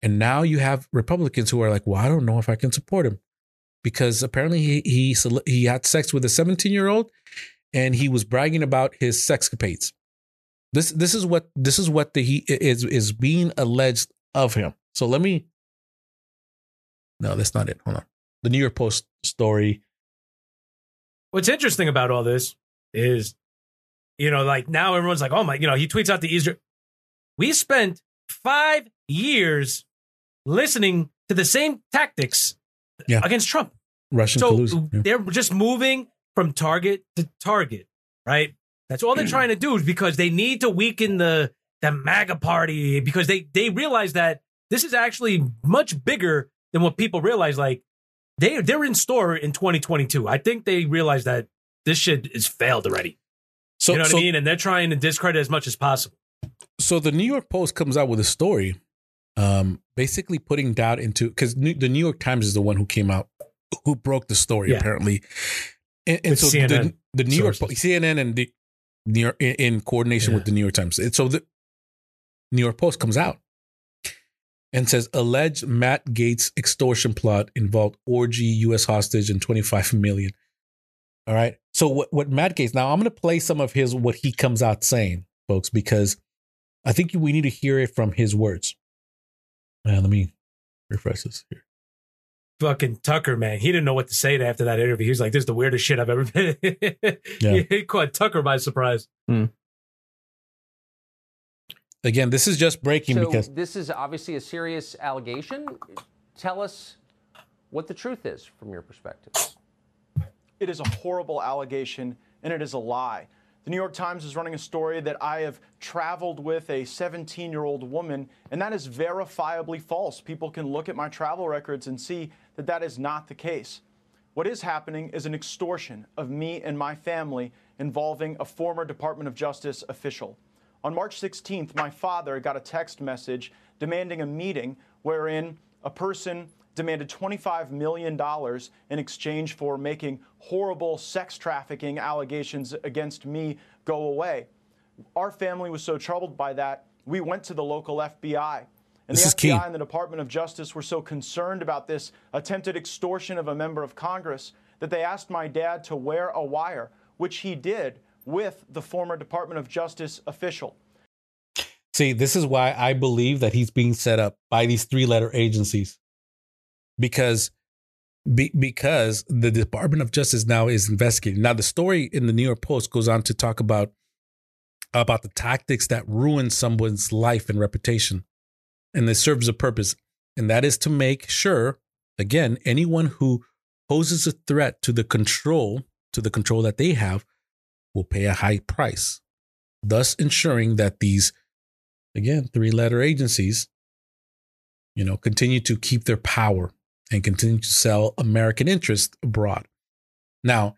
And now you have Republicans who are like, well, I don't know if I can support him because apparently he he, he had sex with a seventeen year old and he was bragging about his sexcapades. This this is what this is what the he is is being alleged of him. So let me. No, that's not it. Hold on. The New York Post story. What's interesting about all this is, you know, like now everyone's like, oh my, you know, he tweets out the Easter. We spent five years listening to the same tactics yeah. against Trump. Russian so collusion. Yeah. They're just moving from target to target, right? That's all they're trying to do is because they need to weaken the the MAGA party because they they realize that this is actually much bigger than what people realize. Like they they're in store in twenty twenty-two. I think they realize that this shit is failed already. So you know what so, I mean? And they're trying to discredit as much as possible. So the New York Post comes out with a story, um, basically putting doubt into because the New York Times is the one who came out, who broke the story yeah. apparently, and, and so the, the New York Post, C N N and the New York in, in coordination yeah. with the New York Times. And so the New York Post comes out and says alleged Matt Gaetz extortion plot involved orgy, U S hostage, and twenty-five million. All right. So what what Matt Gaetz? Now I'm going to play some of his what he comes out saying, folks, because I think we need to hear it from his words. Man, let me refresh this here. Fucking Tucker, man. He didn't know what to say after that interview. He was like, this is the weirdest shit I've ever been. yeah. He caught Tucker by surprise. Hmm. Again, this is just breaking so because this is obviously a serious allegation. Tell us what the truth is from your perspective. It is a horrible allegation, and it is a lie. The New York Times is running a story that I have traveled with a seventeen-year-old woman, and that is verifiably false. People can look at my travel records and see that that is not the case. What is happening is an extortion of me and my family involving a former Department of Justice official. On March sixteenth, my father got a text message demanding a meeting wherein a person demanded twenty-five million dollars in exchange for making horrible sex trafficking allegations against me go away. Our family was so troubled by that, we went to the local F B I. And this the is F B I key. and the Department of Justice were so concerned about this attempted extortion of a member of Congress that they asked my dad to wear a wire, which he did with the former Department of Justice official. See, this is why I believe that he's being set up by these three-letter agencies. Because be, because the Department of Justice now is investigating. Now, the story in the New York Post goes on to talk about, about the tactics that ruin someone's life and reputation. And this serves a purpose. And that is to make sure, again, anyone who poses a threat to the control, to the control that they have, will pay a high price. Thus ensuring that these, again, three-letter agencies, you know, continue to keep their power and continue to sell American interest abroad. Now,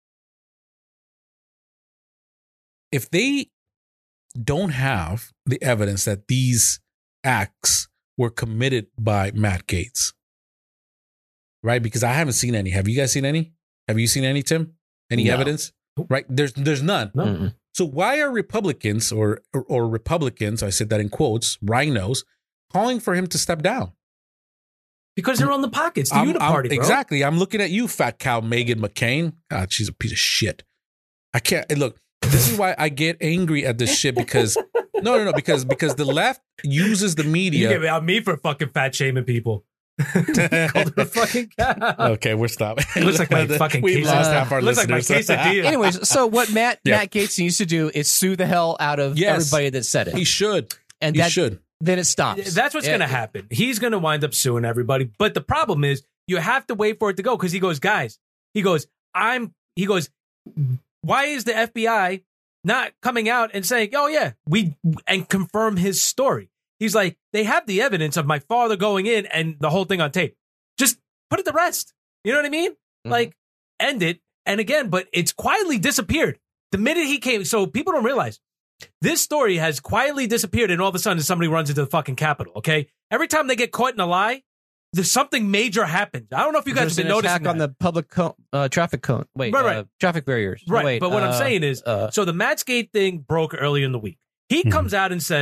if they don't have the evidence that these acts were committed by Matt Gaetz, right? Because I haven't seen any. Have you guys seen any? Have you seen any, Tim? Any No. evidence? Right? There's there's none. No. Mm-mm. So why are Republicans or, or or Republicans, I said that in quotes, rhinos, calling for him to step down? Because they're on the pockets. The I'm- I'm- uniparty, bro. Exactly. I'm looking at you, fat cow Meghan McCain. God, she's a piece of shit. I can't hey, look. This is why I get angry at this shit because no, no, no, because because the left uses the You media. get out me for fucking fat shaming people. Called her a fucking cow. Okay, we're stopping. It looks like my fucking We've quesadilla. lost half our Looks like my listeners. quesadilla. Anyways, so what Matt Yeah. Matt Gaetz needs to do is sue the hell out of Yes. everybody that said it, He should. and He that should. then it stops. That's what's Yeah. going to happen. He's going to wind up suing everybody. But the problem is you have to wait for it to go because he goes, guys, he goes, I'm, he goes, why is the F B I not coming out and saying, oh, yeah, we, and confirm his story? He's like, they have the evidence of my father going in and the whole thing on tape. Just put it to rest. You know what I mean? Mhm. Like, end it. And again, but it's quietly disappeared. The minute he came, so people don't realize this story has quietly disappeared, and all of a sudden somebody runs into the fucking Capitol, okay? Every time they get caught in a lie, there's something major happens. I don't know if you guys There's have been an noticing attack that. on the public co- uh, traffic cone. Wait, Right, right. Uh, traffic barriers. Right, Wait, but what I'm uh, saying is, uh, so the Matt Gaetz thing broke early in the week. He Mhm. comes out and says,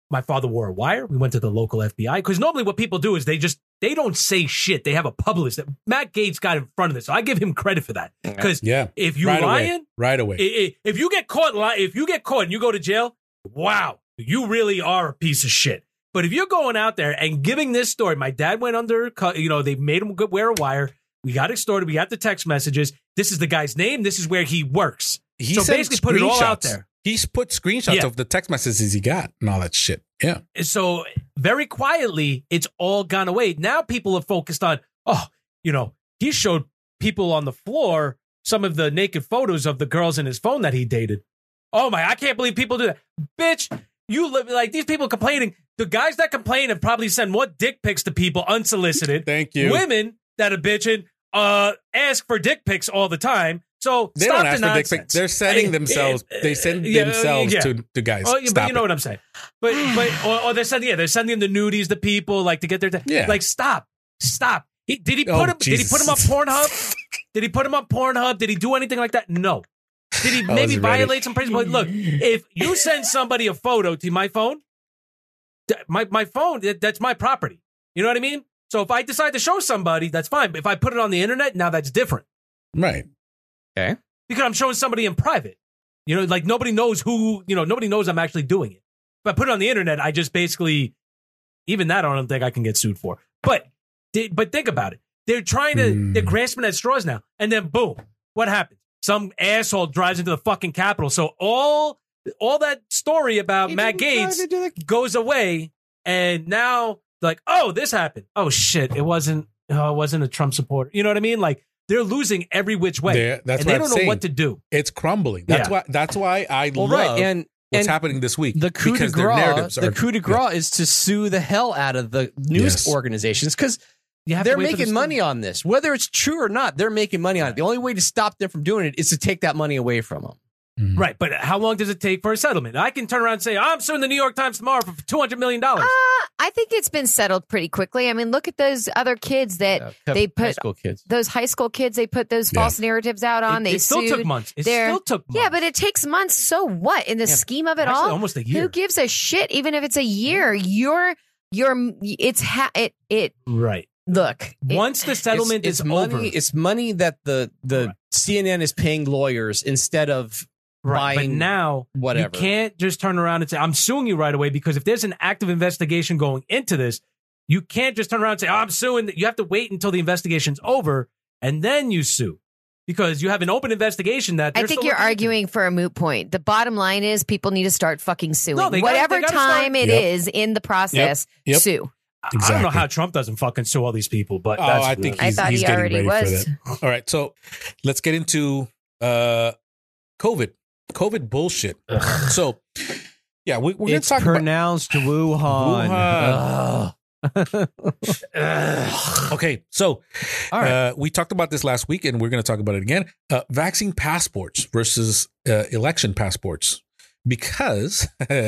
My father wore a wire. We went to the local F B I because normally what people do is they just they don't say shit. They have a publicist. Matt Gaetz got in front of this, so I give him credit for that. Because Yeah. if you right lying, away. Right away. i- i- if you get caught, li- if you get caught and you go to jail, wow, you really are a piece of shit. But if you're going out there and giving this story, my dad went under, you know, they made him wear a wire. We got it stored. We got the text messages. This is the guy's name. This is where he works. He so sent basically put it all out screenshots. there. He's put screenshots Yeah. of the text messages he got and all that shit. Yeah. So very quietly, it's all gone away. Now people are focused on, oh, you know, he showed people on the floor some of the naked photos of the girls in his phone that he dated. Oh my, I can't believe people do that. Bitch, you live like these people complaining. The guys that complain have probably sent more dick pics to people unsolicited. Thank you. Women that are bitching uh, ask for dick pics all the time. So They stop don't the ask for dick nonsense. pics. They're sending I- themselves. uh, They send yeah, themselves yeah. to, to guys. Oh, yeah, Stop but you know it. what I'm saying. But but or, or they're sending yeah they're sending the nudies to people like to get their Yeah. like stop stop. He, did he put Oh, him? Did he Jesus. put him on Pornhub? Did he put him on Pornhub? Did he do anything like that? No. Did he I maybe wasn't ready. violate some principle? Look, if you send somebody a photo to my phone, th- my my phone that- that's my property. You know what I mean? So if I decide to show somebody, that's fine. But if I put it on the internet, now that's different. Right. Okay. Because I'm showing somebody in private. You know, like nobody knows who, you know, nobody knows I'm actually doing it. If I put it on the internet, I just basically, even that I don't think I can get sued for. But, but think about it. They're trying to, Mm. they're grasping at straws now. And then boom, what happens? Some asshole drives into the fucking Capitol. So all, all that story about Matt Gaetz goes away. And now like, oh, this happened. Oh shit. It wasn't, oh, it wasn't a Trump supporter. You know what I mean? Like, they're losing every which way. They're- that's and what they I'm don't know saying. what to do. It's crumbling. That's Yeah. why. That's why I Well, love right. And what's and happening this week. the coup de because their grace, narratives the are coup de grace is to sue the hell out of the news Yes. organizations because You have to they're wait for making the money on this. Whether it's true or not, they're making money on it. The only way to stop them from doing it is to take that money away from them. Mhm. Right, but how long does it take for a settlement? I can turn around and say, I'm suing the New York Times tomorrow for two hundred million dollars. Uh, I think it's been settled pretty quickly. I mean, look at those other kids that they high put school kids. those high school kids. They put those Yeah. false narratives out on. it, they it still sued. took months. It They're- still took months. Yeah, but it takes months. So what? In the Yeah, scheme of it actually, all, almost a year. Who gives a shit? Even if it's a year, you're you're it's ha- it it. Right. Look, it- Once the settlement it's, it's is money. over. It's money that the the Right. C N N is paying lawyers instead of Right, but buying now whatever. you can't just turn around and say, I'm suing you right away, because if there's an active investigation going into this, you can't just turn around and say, oh, I'm suing. You have to wait until the investigation's over and then you sue, because you have an open investigation that I they're think still you're looking into. arguing for a moot point. The bottom line is people need to start fucking suing. No, they gotta- Whatever they gotta start- time it Yep. is in the process, Yep. sue. I don't know Exactly. how Trump doesn't fucking sue all these people, but Oh, that's I think I he's, thought he's he getting already ready was. for that. All right, so let's get into uh, COVID. COVID bullshit. So, yeah, we, we're going to It's talk about. pronounced Wuhan. Wuhan. Ugh. Okay, so All right. uh, we talked about this last week, and we're going to talk about it again. Uh, vaccine passports versus uh, election passports, because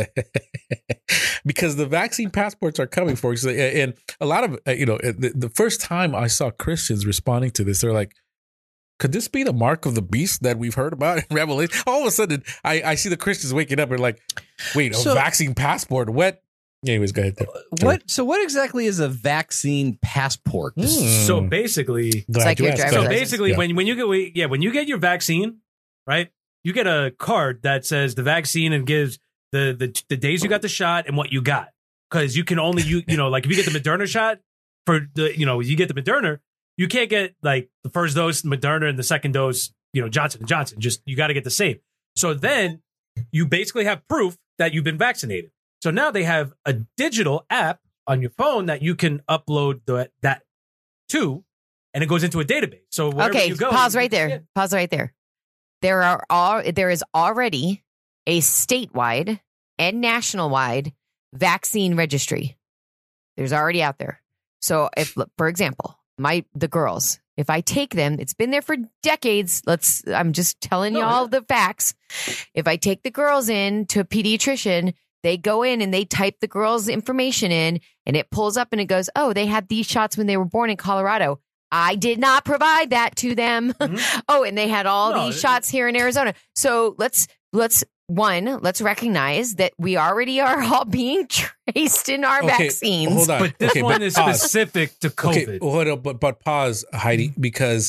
because the vaccine passports are coming for us, and a lot of uh, you know the, the first time I saw Christians responding to this, they're like, could this be the mark of the beast that we've heard about in Revelation? All of a sudden, I, I see the Christians waking up and like, wait, a So- vaccine passport? What? Anyways, go ahead. There. What? So, what exactly is a vaccine passport? Mm. So basically, Glad like you your asked. driver's Go so ahead. license. basically, Yeah. when when you get yeah when you get your vaccine, right, you get a card that says the vaccine and gives the the, the days you got the shot and what you got, because you can only you you know like if you get the Moderna shot for the you know you get the Moderna, you can't get like the first dose Moderna and the second dose you know Johnson and Johnson. Just you got to get the same. So then you basically have proof that you've been vaccinated. So now they have a digital app on your phone that you can upload the, that to, and it goes into a database. So wherever Okay, you go, pause you right can- there. Pause right there. There are all there is already a statewide and national wide vaccine registry. There's already out there. So if, for example, my the girls, if I take them, it's been there for decades. Let's. I'm just telling No, you all yeah. the facts. If I take the girls in to a pediatrician, they go in and they type the girls' information in, and it pulls up and it goes, "Oh, they had these shots when they were born in Colorado. I did not provide that to them. Mhm. Oh, and they had all No, these it- shots here in Arizona. So let's let's one, let's recognize that we already are all being traced in our Okay, vaccines. hold on. But this Okay, one but is pause. specific to COVID. Okay, hold up, but but pause, Heidi, because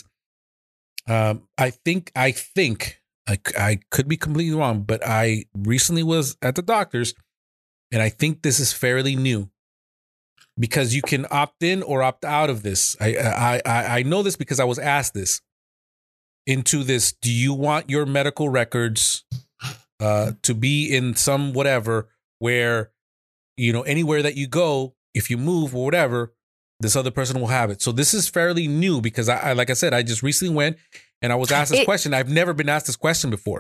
um, I think I think I, I could be completely wrong, but I recently was at the doctor's, and I think this is fairly new because you can opt in or opt out of this. I I I, I know this because I was asked this into this. Do you want your medical records uh, to be in some whatever where you know anywhere that you go, if you move or whatever, this other person will have it. So this is fairly new because I, I like I said, I just recently went and I was asked this It- question. I've never been asked this question before.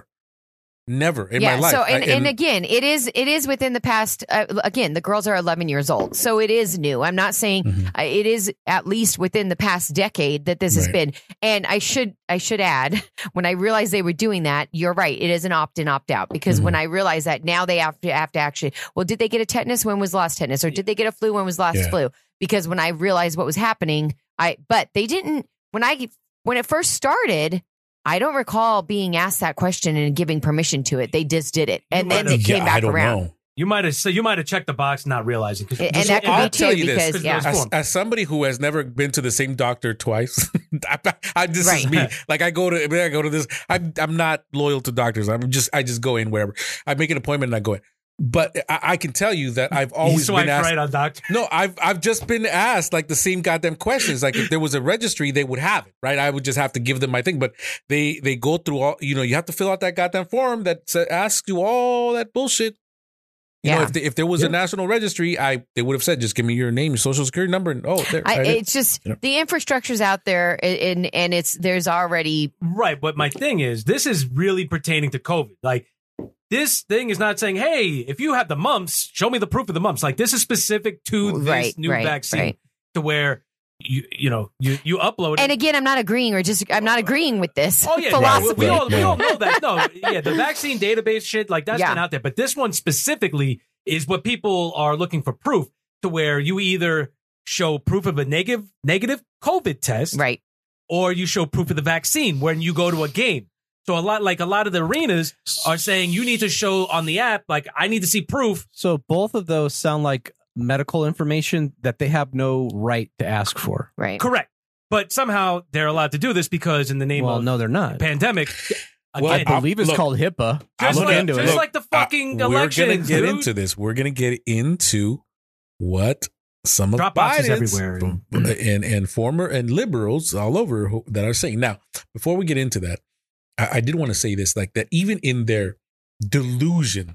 Never in yeah, my life. so and, I- and again, it is it is within the past. Uh, again, the girls are eleven years old, so it is new. I'm not saying Mhm. uh, it is at least within the past decade that this has Right. been. And I should I should add, when I realized they were doing that, you're right. It is an opt in, opt out because Mhm. when I realized that, now they have to have to actually. Well, did they get a tetanus? When was last tetanus? Or did they get a flu? When was last Yeah. flu? Because when I realized what was happening, I but they didn't when I when it first started. I don't recall being asked that question and giving permission to it. They just did it, and then might it have- came yeah, back I don't around. know. You might have so you might have checked the box, not realizing. 'cause- And just- that could I'll be tell too, you this. because yeah, As- As, as somebody who has never been to the same doctor twice, I, I, this is Right. me. Like I go to, I go to this. I'm, I'm not loyal to doctors. I'm just, I just go in wherever. I make an appointment and I go in. But I, I can tell you that I've you always swipe been asked. right on doctor. No, I've I've just been asked like the same goddamn questions. Like if there was a registry, they would have it, right? I would just have to give them my thing. But they they go through all. You know, you have to fill out that goddamn form that sa- asks you all that bullshit. You know, Yeah. if the, if there was a national registry, I they would have said just give me your name, your social security number, and oh, there. I, right it. it's just You know. the infrastructure's out there, and and it's there's already Right, but my thing is, this is really pertaining to COVID. Like, this thing is not saying, "Hey, if you have the mumps, show me the proof of the mumps." Like, this is specific to this Right, new right, vaccine, right. to where you you know you you upload it. And again, I'm not agreeing or just I'm not agreeing with this Oh yeah, philosophy. no, we, we all we Right. all know that. No, yeah, the vaccine database shit, like that's Yeah. been out there. But this one specifically is what people are looking for proof, to where you either show proof of a negative negative COVID test, Right. or you show proof of the vaccine when you go to a game. So a lot like a lot of the arenas are saying you need to show on the app, like I need to see proof. So both of those sound like medical information that they have no right to ask for. Right. Correct. But somehow they're allowed to do this because in the name Well, of no, they're not. pandemic, Well, again, I believe it's look, called HIPAA. just, look like, into just it. like the fucking Uh, elections, We're gonna get dude. into this. We're gonna get into what some of Drop boxes Biden's everywhere. and and former and liberals all over who, that are saying. Now, before we get into that, I, I did want to say this, like that even in their delusion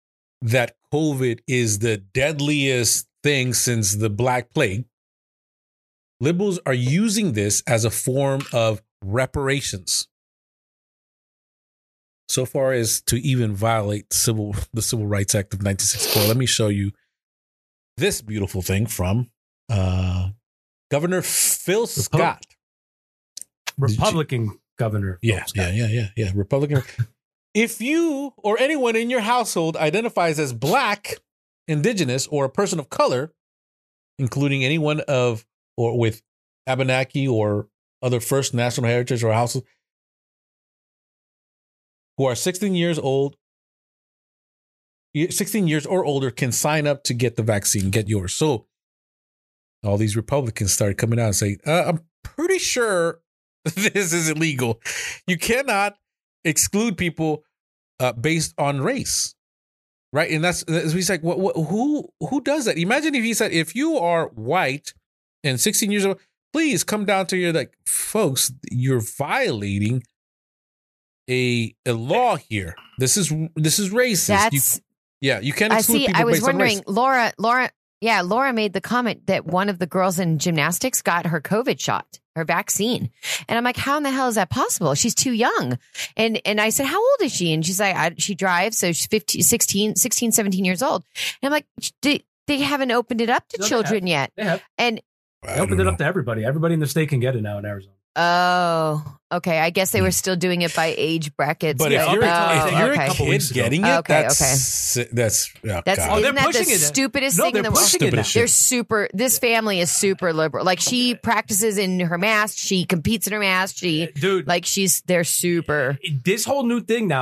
that COVID is the deadliest thing since the Black Plague, liberals are using this as a form of reparations. So far as to even violate civil the Civil Rights Act of nineteen sixty-four. Let me show you this beautiful thing from uh, Governor Phil Scott. Republican governor. Yeah, yeah, yeah, yeah, yeah. Republican. If you or anyone in your household identifies as Black, Indigenous, or a person of color, including anyone of or with Abenaki or other First National Heritage or household, who are sixteen years old, sixteen years or older, can sign up to get the vaccine, get yours. So all these Republicans started coming out and saying, uh, I'm pretty sure this is illegal. You cannot exclude people uh, based on race. Right. And that's, that's he's like, what, what, who, who does that? Imagine if he said, if you are white and sixteen years old, please come down to your, like, folks, you're violating a, a law here. This is, this is racist. That's You, yeah. You can't I exclude see. people I was based on wondering, race. Laura, Laura, yeah, Laura made the comment that one of the girls in gymnastics got her COVID shot, her vaccine. And I'm like, how in the hell is that possible? She's too young. And and I said, how old is she? And she's like, I, she drives. So she's fifteen, sixteen, sixteen, seventeen years old. And I'm like, they, they haven't opened it up to No, they children yet. They have. And I They opened don't it know. up to everybody. Everybody in the state can get it now in Arizona. oh, okay. I guess they were still doing it by age brackets. But if Yeah, you're, oh, if you're okay. a couple kid weeks ago. getting it, Okay, that's, that's, oh, That's God. Oh, they're isn't that the pushing it. stupidest No, thing in they're the world? pushing it now. Stupidest They're shit. super. This family is super liberal. Like she practices in her mask. She competes in her mask. She Dude, like she's they're super. this whole new thing now,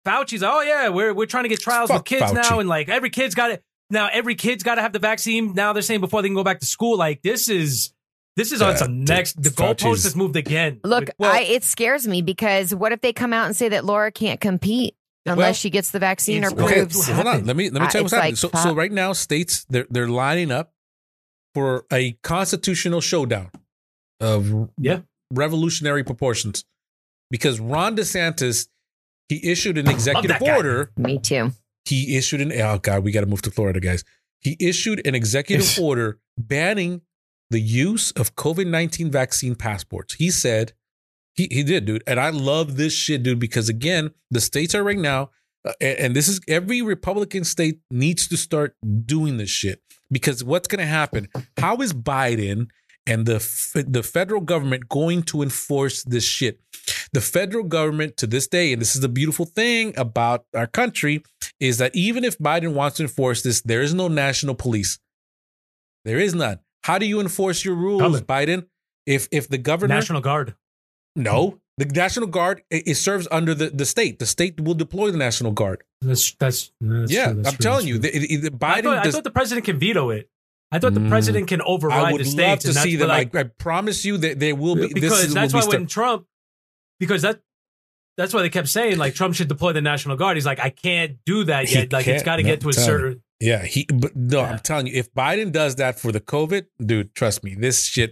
Fauci's like, oh yeah, we're we're trying to get trials Fuck with kids Fauci. now, and like every kid's got it now. Every kid's got to have the vaccine now. They're saying before they can go back to school. Like this is this is on Yeah, some dude, next. The Fauci's- goalpost has moved again. Look, Like, well, I, it scares me because what if they come out and say that Laura can't compete unless Well, she gets the vaccine or it's going proves? to hold on. happened. Let me let me Uh, tell you what's it's happening. like so, pop- so right now, states they're they're lining up for a constitutional showdown of Yeah. revolutionary proportions because Ron DeSantis he issued an executive that guy. order. Me too. He issued an oh god, we got to move to Florida, guys. He issued an executive order banning the use of COVID nineteen vaccine passports. He said. He, he did, dude. And I love this shit, dude, because again, the states are right now, uh, and, and this is every Republican state needs to start doing this shit because what's going to happen? How is Biden and the f- the federal government going to enforce this shit? The federal government to this day, and this is the beautiful thing about our country, is that even if Biden wants to enforce this, there is no national police. There is none. How do you enforce your rules, Coming. Biden? If if the governor National Guard. no, the National Guard it, it serves under the, the state. The state will deploy the National Guard. That's that's, that's yeah, true, that's I'm true, telling that's you, true. the, the, the Biden. I thought, I does, thought the president can veto it. I thought the Mm, president can override I would the states. love to and that's see what, them. like, I, I promise you that there will be. because this that's will why be when stu- Trump, because that that's why they kept saying like Trump should deploy the National Guard. He's like, I can't do that He yet. Like it's can't. got to No, get to a I'm telling certain. yeah, he. But no, Yeah. I'm telling you, if Biden does that for the COVID, dude, trust me, this shit.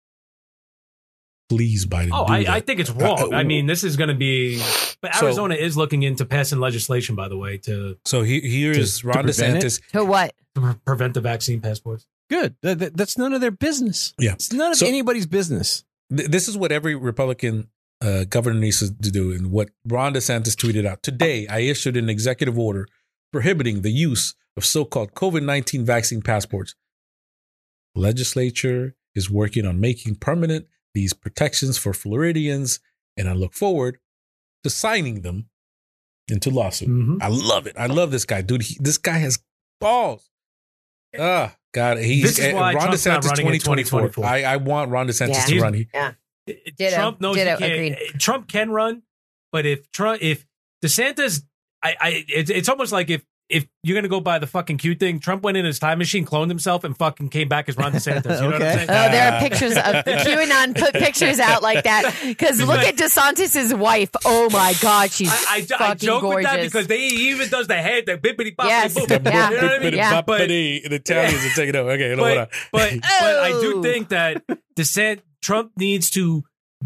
Please, Biden. Oh, do I, that. I think it's wrong. Uh, I mean, this is going to be. But So- Arizona is looking into passing legislation, by the way, to, So he, here's To- Ron to prevent it? DeSantis. To what? to pre- prevent the vaccine passports. Good. That- that- that's none of their business. Yeah. It's none of So- anybody's business. Th- This is what every Republican uh, governor needs to do, and what Ron DeSantis tweeted out today. I issued an executive order prohibiting the use of so-called COVID nineteen vaccine passports. Legislature is working on making permanent these protections for Floridians, and I look forward to signing them into lawsuit. Mhm. I love it. I love this guy, dude. He, this guy has balls. Ah, God, he's This is eh, why Ron Trump's not DeSantis running in twenty twenty-four. twenty twenty-four. I, I want Ron DeSantis Yeah. to run. He, Yeah. It- Ditto. Trump knows Ditto. he can't. Agreed. Trump can run, but if Trump, if DeSantis, I, I, it's, it's almost like if if you're gonna go by the fucking cute thing, Trump went in his time machine, cloned himself, and fucking came back as Ron DeSantis. You know what I'm Okay. saying? Oh, there are pictures of QAnon put pictures out like that. Because look at DeSantis' wife. Oh my God, she's I, I, I fucking joke gorgeous. with that because they he even does the head, the bippity boppity Yes. boop. Yeah. You know what I mean? Yeah. But, the Italians are taking over. Okay, hold but, on. but, but I do Oh. think that DeSantis, Trump needs to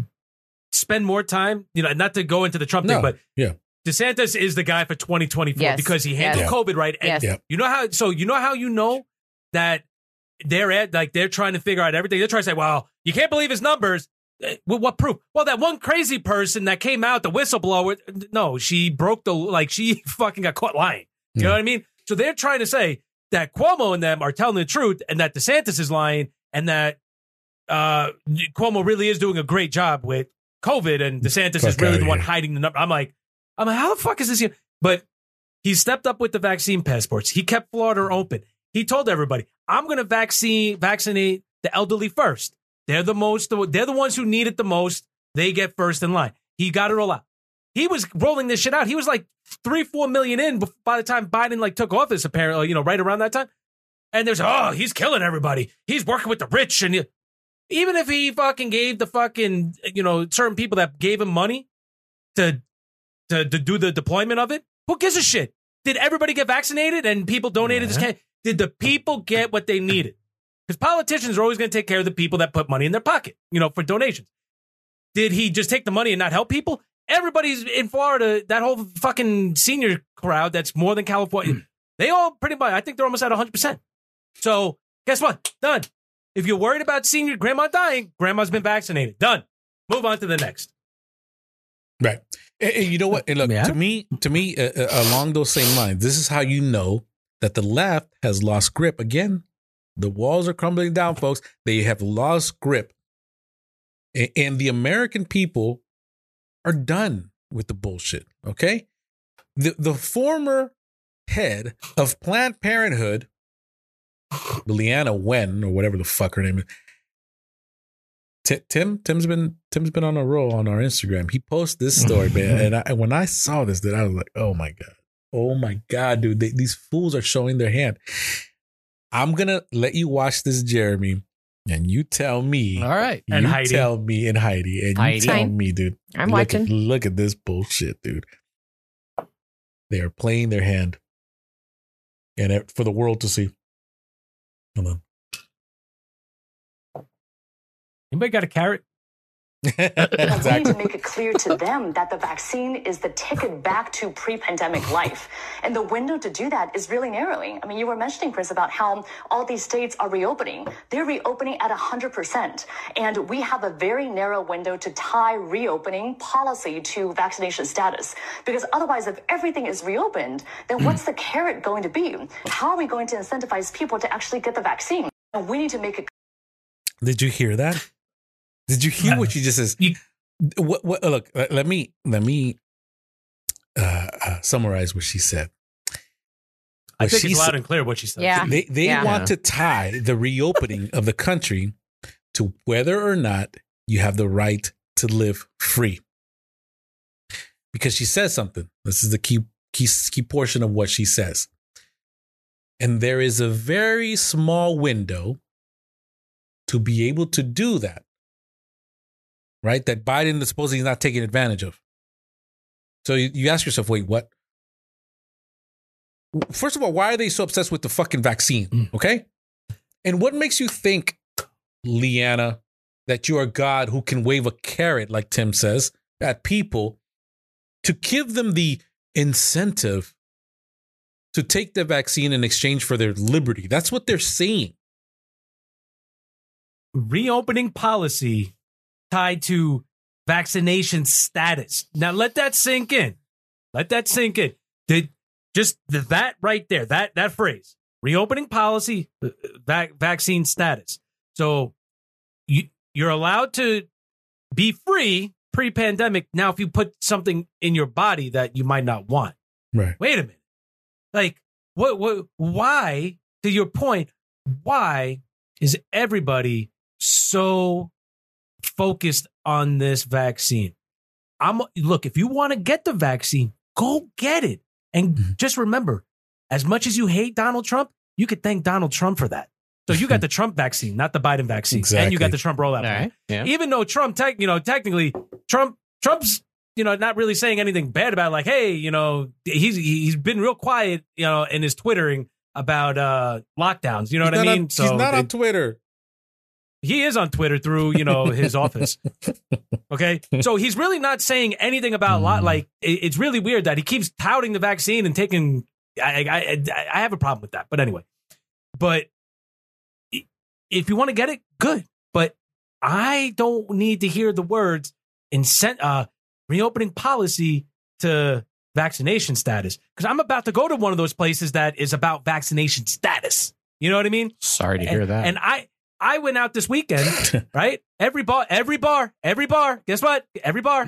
spend more time, you know, not to go into the Trump No, thing, but yeah. DeSantis is the guy for twenty twenty-four Yes. because he Yes. handled Yeah. COVID right. And Yes. Yeah. you know how, so you know how you know that they're at, like, they're trying to figure out everything. They're trying to say, well, you can't believe his numbers. Eh, Well, what proof? Well, that one crazy person that came out, the whistleblower, no, she broke the, like, she fucking got caught lying. You know Yeah. what I mean? So they're trying to say that Cuomo and them are telling the truth and that DeSantis is lying and that uh, Cuomo really is doing a great job with COVID and DeSantis is Fuck really outta the one here. hiding the number. I'm like, I'm like, how the fuck is this here? But he stepped up with the vaccine passports. He kept Florida open. He told everybody, I'm going to vaccine vaccinate the elderly first. They're the most, they're the ones who need it the most. They get first in line. He got it all out. He was rolling this shit out. He was like three, four million in bef- by the time Biden like took office, apparently, you know, right around that time. And there's, oh, he's killing everybody. He's working with the rich. And he- even if he fucking gave the fucking, you know, certain people that gave him money to, to, to do the deployment of it, who gives a shit? Did everybody get vaccinated and people donated this can? Did the people get what they needed? Because politicians are always going to take care of the people that put money in their pocket, you know, for donations. Did he just take the money and not help people? Everybody's in Florida, that whole fucking senior crowd that's more than California, they all pretty much, I think they're almost at one hundred percent. So guess what? Done. If you're worried about senior grandma dying, grandma's been vaccinated. Done. Move on to the next. Right. And, and you know what? And look, Yeah. to me, to me, uh, uh, along those same lines, this is how you know that the left has lost grip. Again, the walls are crumbling down, folks. They have lost grip. A- And the American people are done with the bullshit. Okay. The, the former head of Planned Parenthood, Leanna Wen, or whatever the fuck her name is, T- Tim, Tim's been Tim's been on a roll on our Instagram. He posted this story, man, and I, when I saw this, dude, I was like, "Oh my god, oh my god, dude! They, these fools are showing their hand." I'm gonna let you watch this, Jeremy, and you tell me. All right, you and Heidi. tell me, and Heidi, and Heidi. you tell me, dude. I'm look watching. At, look at this bullshit, dude. They are playing their hand, and it, for the world to see. Hold on. Anybody got a carrot? Exactly. We need to make it clear to them that the vaccine is the ticket back to pre-pandemic life. And the window to do that is really narrowing. I mean, you were mentioning, Chris, about how all these states are reopening. They're reopening at one hundred percent. And we have a very narrow window to tie reopening policy to vaccination status. Because otherwise, if everything is reopened, then what's the carrot going to be? How are we going to incentivize people to actually get the vaccine? And we need to make it. Did you hear that? Did you hear what she just says? You- What, what, look, let let me let me uh, uh, summarize what she said. I What think she it's loud said- and clear what she said. Yeah. They they Yeah. want to tie the reopening of the country to whether or not you have the right to live free. Because she says something. This is the key key key portion of what she says. And there is a very small window to be able to do that. Right? That Biden is supposedly not taking advantage of. So you, you ask yourself, wait, what? First of all, why are they so obsessed with the fucking vaccine? Mm. Okay. And what makes you think, Leanna, that you are God who can wave a carrot, like Tim says, at people to give them the incentive to take the vaccine in exchange for their liberty? That's what they're saying. Reopening policy tied to vaccination status. Now let that sink in. Let that sink in. Did just the, that right there, that that phrase, reopening policy, uh, vac, vaccine status. So you you're allowed to be free pre-pandemic. Now, if you put something in your body that you might not want, Right. wait a minute. Like what? What? Why? To your point, why is everybody so focused on this vaccine? I'm look, if you want to get the vaccine, go get it. And Mm-hmm. just remember, as much as you hate Donald Trump, you could thank Donald Trump for that. So you got the Trump vaccine, not the Biden vaccine. Exactly. And you got the Trump rollout. All plan. right. Yeah. Even though Trump, tech, you know, technically Trump, Trump's, you know, not really saying anything bad about, like, hey, you know, he's he's been real quiet, you know, in his twittering about uh lockdowns. You know He's what I not mean? on- he's not on it- Twitter. he is on Twitter through, you know, his office. Okay. So he's really not saying anything about Mm. lot. Like, it- it's really weird that he keeps touting the vaccine and taking, I, I, I, I have a problem with that. But anyway, but i- if you want to get it, good. But I don't need to hear the words incent, uh, reopening policy to vaccination status. Cause I'm about to go to one of those places that is about vaccination status. You know what I mean? Sorry to hear And- that. And I, I went out this weekend, right? Every bar, every bar, every bar. Guess what? Every bar.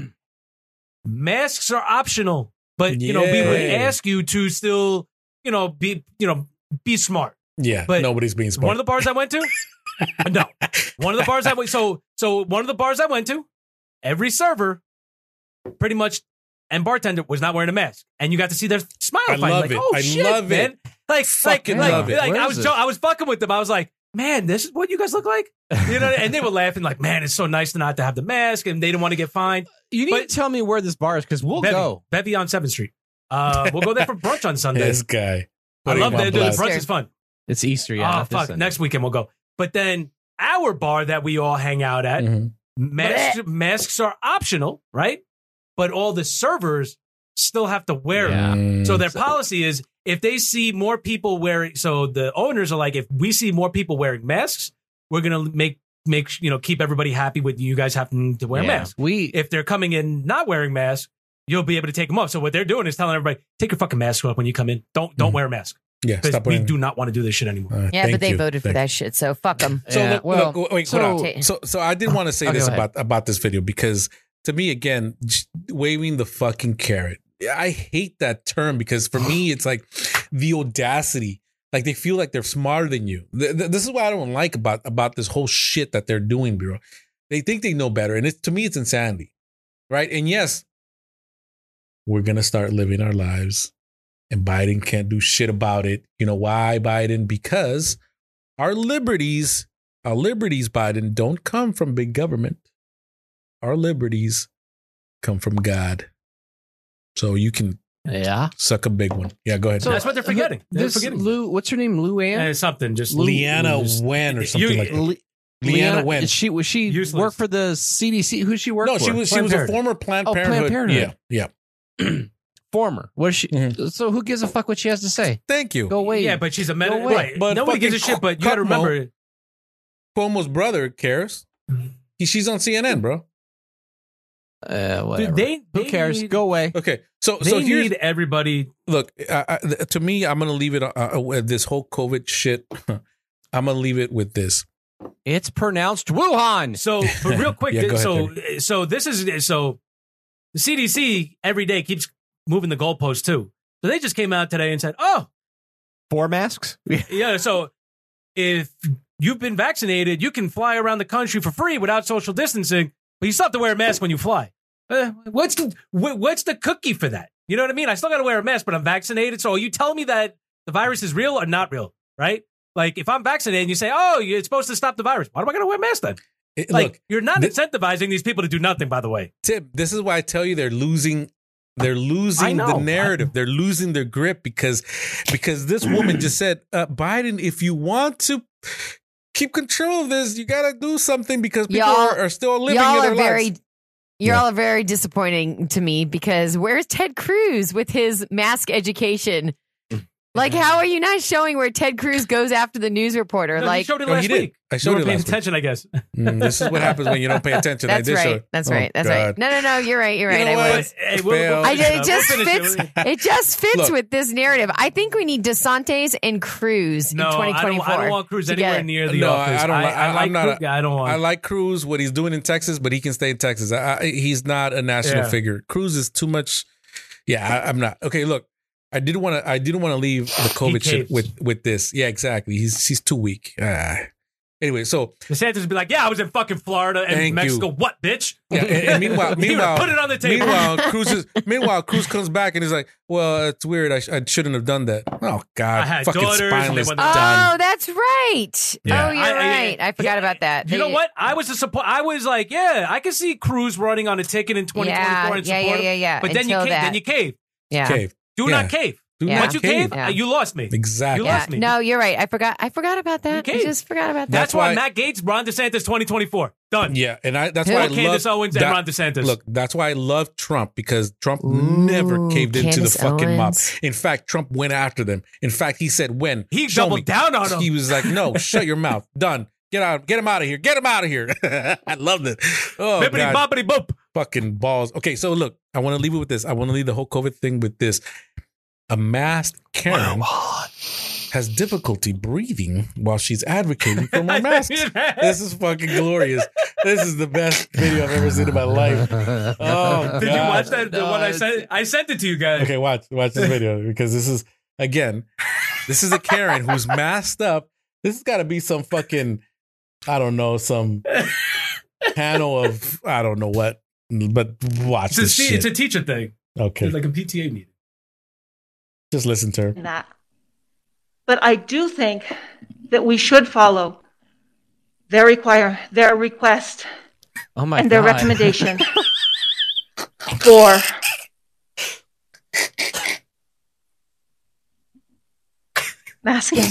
Masks are optional, but you know we would Yay. ask you to still, you know, be, you know, be smart. Yeah, But nobody's being smart. One of the bars I went to, no, one of the bars I went. So, so one of the bars I went to, every server, pretty much, and bartender was not wearing a mask, and you got to see their smile. I fight. love like, it. Oh I shit, love man! it. Like, Fucking like, love like, it. like Where I is was, it? jo- I was fucking with them. I was like, man, this is what you guys look like, you know. And they were laughing, like, man, it's so nice to not to have the mask, and they didn't want to get fined. you need but- to tell me where this bar is because we'll Bevy, go. Bevy on Seventh Street. Uh, we'll go there for brunch on Sunday. This guy. I Putting love him on that. The blast. brunch is fun. It's Easter. Yeah. oh not this fuck! Sunday. Next weekend we'll go. But then our bar that we all hang out at, Mhm. masks masks are optional, right? But all the servers still have to wear Yeah. them. Mm. So their policy is if they see more people wearing, so the owners are like, if we see more people wearing masks, we're gonna make make you know keep everybody happy with you guys having to wear Yeah. masks. We If they're coming in not wearing masks, you'll be able to take them off. So what they're doing is telling everybody, take your fucking mask off when you come in. Don't don't Mhm. wear a mask Yeah, because stop we wearing- do not want to do this shit anymore. Uh, Yeah, thank but they you. voted for Thank that shit, so fuck them. So Yeah, look, well, look, wait, so- hold on. So, so I did want to say Oh, this go ahead. about about this video because to me, again, just waving the fucking carrot. I hate that term because for me, it's like the audacity. Like they feel like they're smarter than you. Th- th- This is what I don't like about about this whole shit that they're doing, bro. They think they know better. And it's, to me, it's insanity. Right? And yes, we're going to start living our lives. And Biden can't do shit about it. You know why, Biden? Because our liberties, our liberties, Biden, don't come from big government. Our liberties come from God. So you can yeah suck a big one. Yeah, go ahead. So that's what they're forgetting. They're This forgetting. Lou, what's her name? Lou Ann? Uh, something. Just Leanna just- Wen or something you- like that. Le- Leanna Wen. She was she Useless. worked for the C D C. Who she worked No, for? she was she Planned was a Parenthood. former Planned Oh, Planned Parenthood. Parenthood. Yeah, yeah. Former. What is she? Mhm. So who gives a fuck what she has to say? Thank you. Go away. Yeah, but she's a medical. away. Right. But Nobody gives a fucking shit, but you got to Cuomo- remember. Cuomo's brother cares. He, she's on C N N, bro. Uh, whatever. Dude, they, who they cares? Need, Go away. Okay, so They so here's need everybody. look. I, I, to me, I'm gonna leave it. Uh, uh, this whole COVID shit. I'm gonna leave it with this. It's pronounced Wuhan. So, but real quick, Yeah, go ahead, so so this is so the C D C every day keeps moving the goalposts too. So they just came out today and said, "Oh, Four masks. yeah, so if you've been vaccinated, you can fly around the country for free without social distancing, but you still have to wear a mask when you fly." Uh, what's the wh- what's the cookie for that? You know what I mean? I still got to wear a mask, but I'm vaccinated. So are you telling me that the virus is real or not real? Right? Like if I'm vaccinated and you say, "Oh, you're supposed to stop the virus," why do I got to wear a mask then? It- Like look, you're not th- incentivizing these people to do nothing. By the way, Tim, this is why I tell you they're losing. They're losing I the know. narrative. They're losing their grip because because this woman just said, uh, Biden, if you want to keep control of this, you got to do something because people Y'all- are, are still living Y'all in their are very, lives. y'all Yeah. are very disappointing to me because where's Ted Cruz with his mask education? Like, how are you not showing where Ted Cruz goes after the news reporter? No, you like, showed it No, he last did. week. I You showed weren't it paying last week. attention, I guess. Mm, this is what happens when you don't pay attention. I that's did show right. it. That's Oh, right. That's right. God. No, no, no. You're right. You're You right. know I what? was. Hey, we'll- Fail. we'll I, finish it up. just We'll finish fits. it. It just fits Look. with this narrative. I think we need DeSantis and Cruz No, in I twenty don't, twenty-four. I don't want Cruz anywhere together. near the No, office. I don't. I, li- I I'm like not. Cruz. A, I don't want. I like Cruz. What he's doing in Texas, but he can stay in Texas. I, I, he's not a national Yeah. figure. Cruz is too much. Yeah, I, I'm not. Okay, look, I didn't want to. I didn't want to leave the COVID shit caves. with with this. Yeah, exactly. He's he's too weak. Ah. Anyway, so DeSantis would be like, "Yeah, I was in fucking Florida and Thank Mexico. you. What, bitch?" yeah, and, and meanwhile, He would've meanwhile, put it on the table. Meanwhile, Cruz is, meanwhile, Cruz comes back and he's like, "Well, it's weird. I, sh- I shouldn't have done that." Oh God, I had fucking daughters and they spineless. went- Oh, Done. that's right. Yeah. Oh, you're I- I- right. I, forgot yeah, about that. You know They- what? I was a support. I was like, yeah, I can see Cruz running on a ticket in twenty twenty-four Yeah, and yeah, support yeah, him. yeah, yeah. But then you Until cave. that. Then you cave. Yeah. Cave. Do Yeah. not cave. Do Yeah. Once you cave, Yeah. uh, you lost me. Exactly. You Yeah. lost me. No, you're right. I forgot. I forgot about that. I Okay. just forgot about that. That's, That's why, why- Matt Gaetz, Ron DeSantis, twenty twenty-four, done. Yeah, and I that's Who? why I Candace love Owens that- and Ron DeSantis. Look, that's why I love Trump because Trump Ooh, never caved into Candace the fucking mob. Owens. In fact, Trump went after them. In fact, he said, "When He Show doubled me." down on him. He was like, "No, shut your mouth. Done. Get out. Get him out of here. Get him out of here." I love it. Oh, Bippity God. boppity boop. Fucking balls. Okay, so look, I want to leave it with this. I want to leave the whole COVID thing with this. A masked Karen has difficulty breathing while she's advocating for more masks. This is fucking glorious. This is the best video I've ever seen in my life. Oh, Did you God. watch that? The No, one I it's- sent? I sent it to you guys. Okay, watch watch this video because this is again, this is a Karen who's masked up. This has got to be some fucking, I don't know, some panel of I don't know what. But watch It's a, this see, shit. it's a teacher thing. Okay, It's like a P T A meeting. just listen to her. that. But I do think that we should follow their require their request Oh my and their god. recommendation for masking.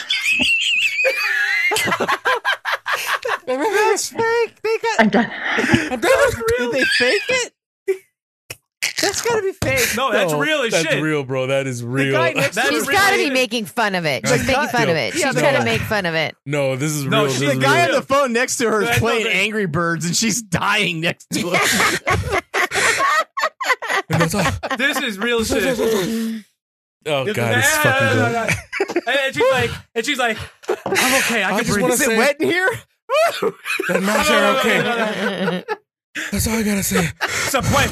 That's fake. They got. I'm done. Did they fake it? That's gotta be fake. No, that's No, real as that's shit. real, bro. That is real. guy next That's She's real. got to be making fun of it. She's The making guy- fun Yo, of it. yeah, She's the trying guy- to make fun of it. no, this is No, real. she- This The is guy real. on the phone next to her is That's playing not the- Angry Birds, and she's dying next to him. And that's all. This is real shit. Oh This God, is- it's fucking good. And she's like, and she's like, I'm okay. I I can just breathe. wanna Is it say- wet in here? That masks are okay. That's all I gotta say. So wait.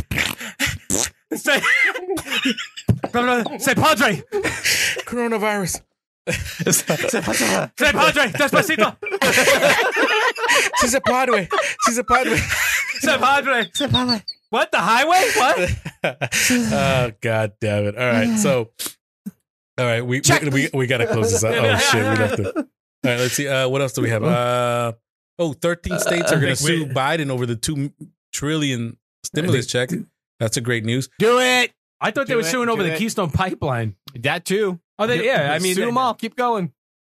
Say, say Padre. Coronavirus. Say padre, despacito. She's a padre. She's a padre. Say padre. Say padre. What, the highway? What? Oh, God damn it. All right. So, all right. We we, we, we got to close this out. Oh, shit. We have to. All right. Let's see. Uh, what else do we have? Uh, oh, thirteen states are going to sue Biden over the two trillion stimulus check. That's a great news. Do it. I thought Do they were it, suing over do the it. Keystone Pipeline. That too. Oh, they, yeah. I mean, sue them all. Keep going.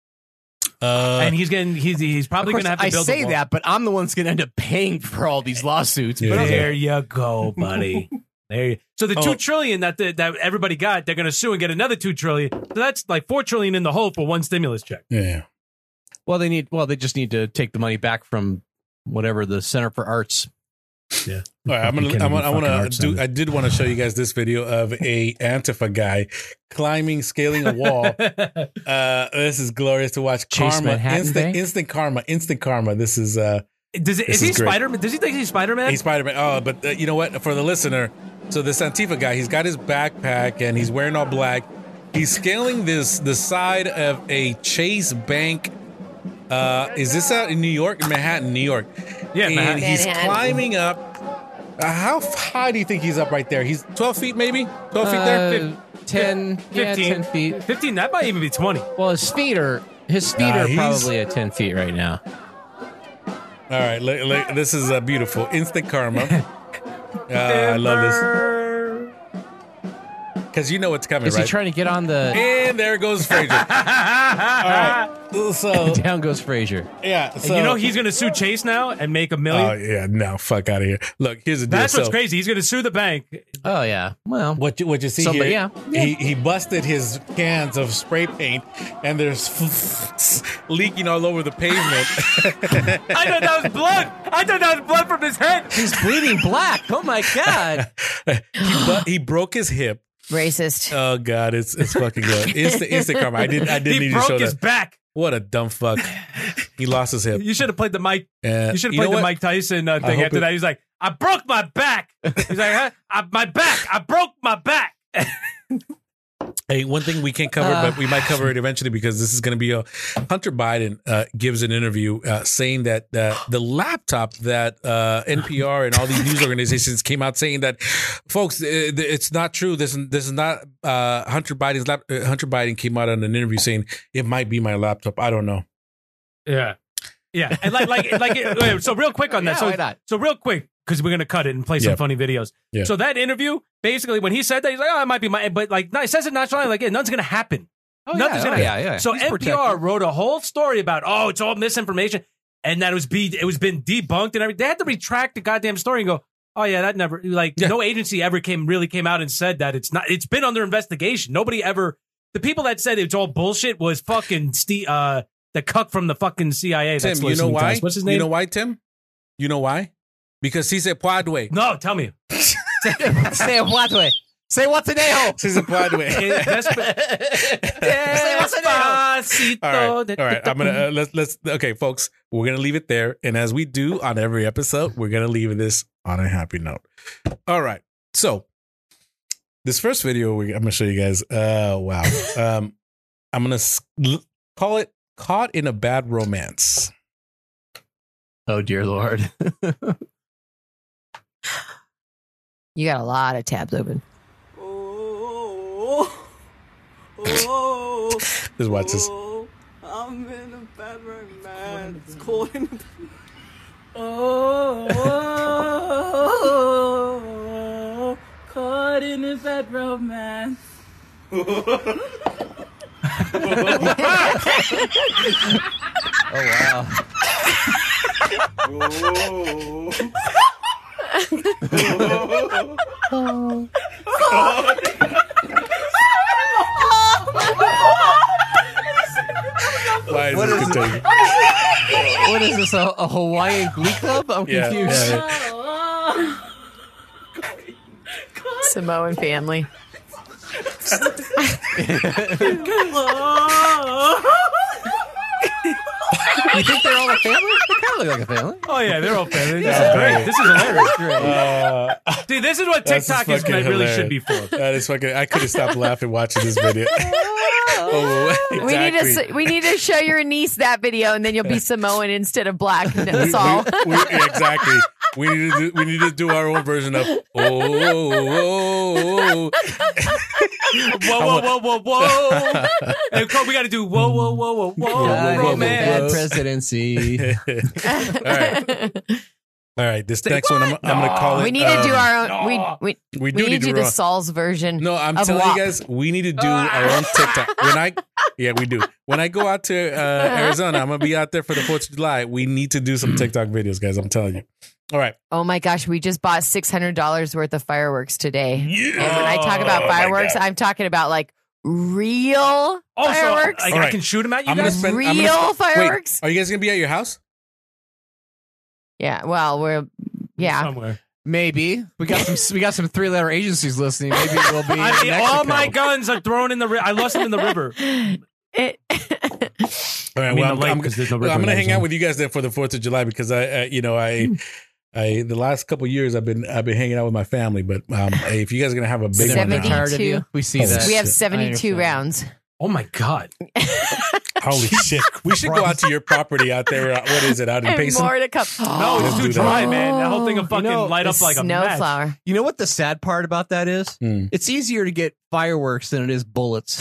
Uh, and he's getting he's he's probably Of course, going to have to I build. say a wall. that, but I'm the one that's going to end up paying for all these lawsuits. Yeah. But okay. There you go, buddy. There. You, so the Oh. two trillion that the, that everybody got, they're going to sue and get another two trillion. So that's like four trillion in the hole for one stimulus check. yeah. Well, they need. Well, they just need to take the money back from whatever the Center for Arts. Yeah. All right, I'm gonna, Fucking I'm gonna, I want fucking to arts do. center. I did want to show you guys this video of a Antifa guy climbing, scaling a wall. Uh, this is glorious to watch. Chase Karma, Manhattan instant, Bay? instant karma, instant karma. This is uh, Does it, This is he is great. Spider Man? Does he think he's Spider Man? he's Spider Man. Oh, but uh, you know what? For the listener, so this Antifa guy, he's got his backpack and he's wearing all black. He's scaling this the side of a Chase Bank. Uh, is this out in New York, Manhattan, New York? Yeah, and Manhattan. he's Manhattan. climbing up. Uh, how high do you think he's up right there? He's twelve feet, maybe twelve feet there. Uh, ten, yeah, fifteen. ten feet. fifteen. That might even be twenty. Well, his feet are his feet Nah, are he's- probably at ten feet right now. All right, li- li- this is uh, beautiful. Instant karma. Uh, I love this because you know what's coming, Is right? he trying to get on the? and there goes Frazier. All right, so Down goes Frazier. yeah, And so you know he's going to sue Chase now and make a Oh million. yeah, no, fuck out of here. Look, here's the deal. That's what's So, crazy. He's going to sue the bank. Oh yeah. Well, What you what you see Somebody- here? yeah. He he busted his cans of spray paint, and there's leaking all over the pavement. I thought that was blood. I thought that was blood from his head. he's bleeding black. Oh my god. he, bu- he broke his hip. Racist. Oh god, it's it's fucking good. Instant instant karma. I didn't I didn't He need to show broke his that. back. What a dumb fuck. He lost his hip. You should have played the Mike. Uh, You should have you know played the what? Mike Tyson uh, I thing hope after it- that. He's like, I broke my back. He's like, huh? I, my back. I broke my back. Hey, one thing we can't cover, Uh, but we might cover it eventually because this is going to be a Hunter Biden uh, gives an interview uh, saying that uh, the laptop that uh, N P R and all these news organizations came out saying that, folks, it, it's not true. This is this is not uh, Hunter Biden's lap. Uh, Hunter Biden came out on an interview saying it might be my laptop. I don't know. Yeah. Yeah. And like, like, like, it, wait, so real quick on that. Yeah, so, why not? so real quick, because we're going to cut it and play some Yeah. funny videos. Yeah. So that interview, basically, when he said that, he's like, oh, it might be my, but like, no, he says it nonchalantly, like, yeah, nothing's going to happen. Oh, Nothing's yeah, going to oh, happen. yeah, yeah. So He's N P R protected. wrote a whole story about, oh, it's all misinformation. And that it was be, it was been debunked and everything. They had to retract the goddamn story and go, oh yeah, that never, like, Yeah. no agency ever came, really came out and said that it's not, it's been under investigation. Nobody ever, the people that said it's all bullshit was fucking Steve, uh, the cuck from the fucking C I A. That's Tim, you know listening to why? us. What's his name? You know why, Tim? You know why? Because he said Padre. No, tell me. Say what way? Say what's the name? He said Padre. Despacito. All right, all right. I'm gonna uh, let's let's okay, folks. We're gonna leave it there, and as we do on every episode, we're gonna leave this on a happy note. All right. So this first video, we, I'm gonna show you guys. Oh wow. Um, I'm gonna s- l- call it "Caught in a Bad Romance." Oh dear Lord. You got a lot of tabs open. Just watch this. I'm in a bad romance. It's cold in the Oh, caught in a bad romance. Oh wow. Why is What this is it? continuing? What is this? A, a Hawaiian Glee Club? I'm Yeah, confused. yeah, Samoan family. You think they're all a family? They kind of look like a family. Oh yeah, they're all family. This is great. This is hilarious. Uh, Dude, this is what This is TikTok is fucking really hilarious. should be for. That is fucking. I could have stopped laughing watching this video. Oh, We need to exactly. s- we need to show your niece that video, and then you'll be Samoan instead of black. We- That's all. we- we- exactly. We need to do, we need to do our own version of oh, oh, oh, oh. Whoa, whoa, whoa, whoa, whoa. And Cole, we got to do whoa, whoa, whoa, whoa, whoa, Bad romance. presidency. All right. All right, this next one, I'm, I'm going to call it. We need to do um, our own. We we, We we do need need to do to the raw. Saul's version. No, I'm of telling W A P. you guys, we need to do our own TikTok. When I, yeah, we do. When I go out to uh, Arizona, I'm gonna be out there for the Fourth of July. We need to do some TikTok videos, guys. I'm telling you. All right. Oh my gosh, we just bought six hundred dollars worth of fireworks today. Yeah. And when I talk about Oh, my fireworks, God. I'm talking about like real Oh, so fireworks. like, All I right. can shoot them at you I'm gonna guys? spend I'm Real gonna, sp- fireworks? Wait, are you guys gonna be at your house? Yeah, well, we're yeah. Somewhere. Maybe we got some. We got some three-letter agencies listening. Maybe we'll be. I in mean, all Mexico. my guns are thrown in the river. I lost them in the river. It, All right. I mean, well, the lake, I'm, 'cause there's no well, I'm river gonna in hang out Arizona. with you guys there for the Fourth of July because I, uh, you know, I, I the last couple years I've been I've been hanging out with my family. But um, if you guys are gonna have a big one, Seventy- now, Tired of you? We see Oh, that. we have shit. seventy-two I rounds. Oh my God. holy shit, we should go out to your property out there. uh, What is it out in And Payson? more to come. No, Let's it's too do that. dry, man. That whole thing will You fucking know, light up The like a match. snowflower. You know what the sad part about that is? Hmm. It's easier to get fireworks than it is bullets.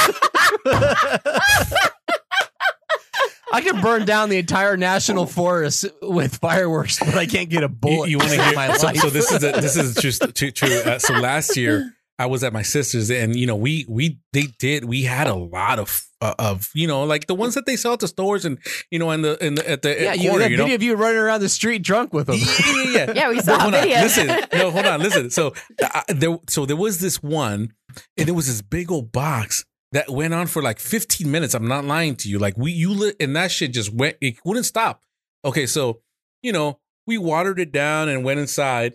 I can burn down the entire national forest with fireworks, but I can't get a You, bullet. you want to in hear? my So, life. so this is a, this is just true. true. Uh, so last year I was at my sister's, and you know we we they did we had a lot of uh, of you know like the ones that they sell at the stores and you know in the in the at the yeah, you corner, that you know. video of you running around the street drunk with them. Yeah, yeah, yeah. Yeah, we But saw hold on, videos. listen, no, hold on, listen. So uh, there, so there was this one, and it was this big old box that went on for like fifteen minutes. I'm not lying to you. Like we, you lit, and that shit just went. It wouldn't stop. Okay, so you know we watered it down and went inside.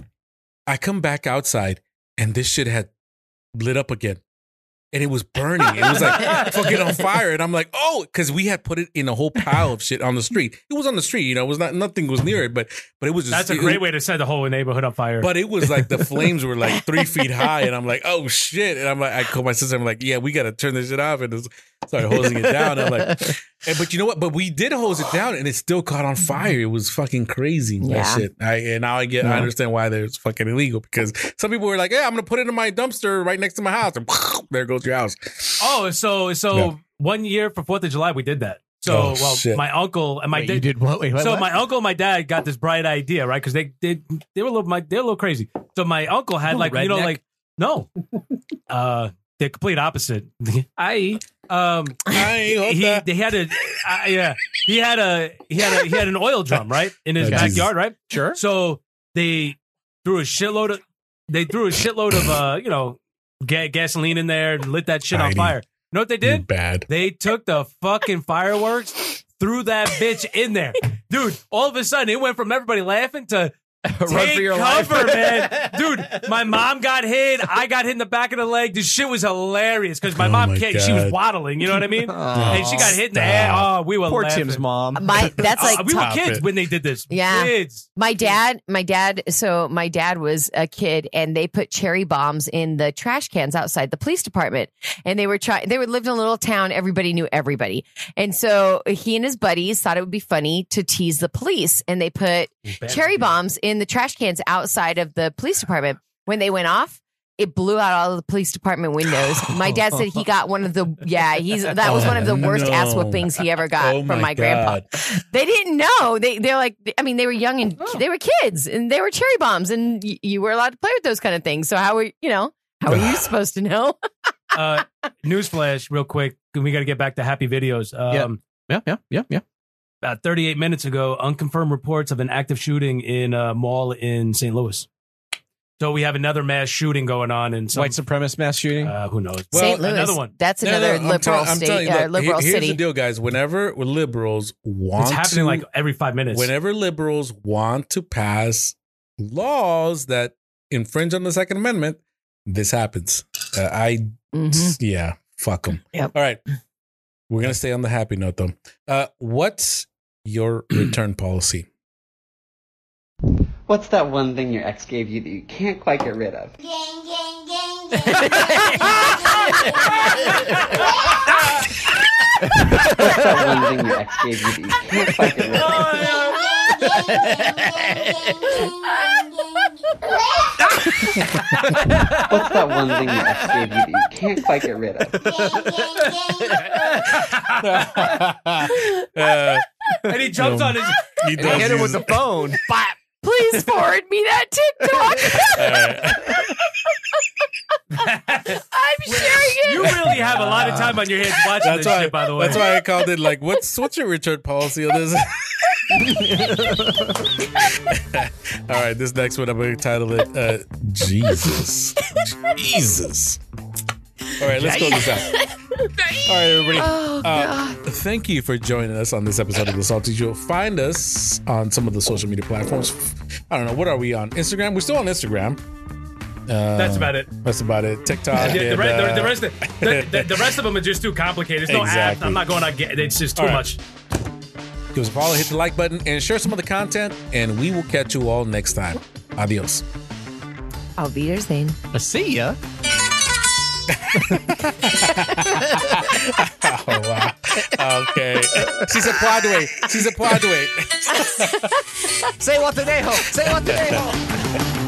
I come back outside, and this shit had lit up again. And it was burning. It was like fucking on fire. And I'm like, oh, because we had put it in a whole pile of shit on the street. It was on the street, you know. It was not nothing was near it, but but it was just That's a it- great way to set the whole neighborhood on fire. But it was like the flames were like three feet high, and I'm like, oh shit! And I'm like, I call my sister. I'm like, yeah, we got to turn this shit off, and just started hosing it down. I'm like, and, but you know what? But we did hose it down, and it still caught on fire. It was fucking crazy. Yeah. That shit. I, and now I get, I understand why there's fucking illegal because some people were like, yeah, I'm gonna put it in my dumpster right next to my house, and there goes your house. oh, so so Yeah. one year for Fourth of July we did that. So Oh, well, shit. my uncle and my Wait, dad you did what? Wait, what? So what? my uncle and my dad got this bright idea, right? Because they they they were a little my, they were a little crazy. So my uncle had Oh, like you know redneck? like no, uh, the complete opposite. I um I he they had a uh, yeah he had a he had a he had an oil drum right in his Oh, Jesus. backyard, right? Sure. So they threw a shitload of they threw a shitload of uh you know ga- gasoline in there and lit that shit on Heidi. fire. You know what they did? Bad. They took the fucking fireworks, threw that bitch in there. Dude, all of a sudden it went from everybody laughing to Run take for your life. cover, man. Dude, my mom got hit. I got hit in the back of the leg. This shit was hilarious because my Oh mom my can't, she was God. waddling, you know what I mean? Oh, and she got hit in the stop. head. Oh, we were Poor laughing. Tim's mom. My that's Uh, like we were Stop kids it. when they did this. Yeah. Kids. My dad, my dad, so my dad was a kid and they put cherry bombs in the trash cans outside the police department. And they were trying, they would live in a little town. Everybody knew everybody. And so he and his buddies thought it would be funny to tease the police. And they put cherry bombs in the trash cans outside of the police department. When they went off, it blew out all of the police department windows. My dad said he got one of the, yeah, he's, that was one of the worst Oh, no. ass whoopings he ever got Oh from my my grandpa. God. They didn't know. They they're like, I mean, they were young and they were kids and they were cherry bombs and y- you were allowed to play with those kind of things. So how were you know how are you supposed to know? Uh, newsflash, real quick. We got to get back to happy videos. Um, Yeah, yeah, yeah, yeah. About thirty-eight minutes ago, unconfirmed reports of an active shooting in a mall in Saint Louis. So we have another mass shooting going on in some, White supremacist mass shooting. uh, who knows? Well, Saint Louis. another one. That's No, another no, I'm liberal tell- I'm state, telling you, uh, look, liberal here- here's city. the deal, guys. Whenever liberals want It's happening to, like every five minutes. whenever liberals want to pass laws that infringe on the Second Amendment, this happens. Uh, I, Mhm. yeah, fuck them. Yep. All right. We're going to stay on the happy note, though. Uh, what's your return policy? What's that one thing your ex gave you that you can't quite get rid of? Gang, gang, gang, gang, gang, gang, gang, gang. What's that one thing your ex gave you that you can't quite get rid of? What's that one thing your ex gave you that you can't quite get rid of? Uh, And he jumps no. on his. He And does he hit him with use- the phone. Bap. Please forward me that TikTok. I'm sharing it. You really have a lot of time on your hands watching That's this why. shit, by the way. That's why I called it like, what's what's your return policy on this? All right, this next one I'm going to title it uh, Jesus. Jesus. All right, let's go this out. All right, everybody. Oh, uh, thank you for joining us on this episode of The Salty Show. Find us on some of the social media platforms. I don't know. What are we on? Instagram? We're still on Instagram. Uh, That's about it. That's about it. TikTok. Yeah, the, and, re- the, uh, the rest of the, the, the rest of them are just too complicated. There's no Exactly. app. I'm not going to get. It's just too All right. much. Give us a follow, hit the like button, and share some of the content. And we will catch you all next time. Adios. Auf Wiedersehen. See ya. Oh, wow. Okay. She's a Broadway. She's a Broadway. Say what the dejo. Say what the dejo.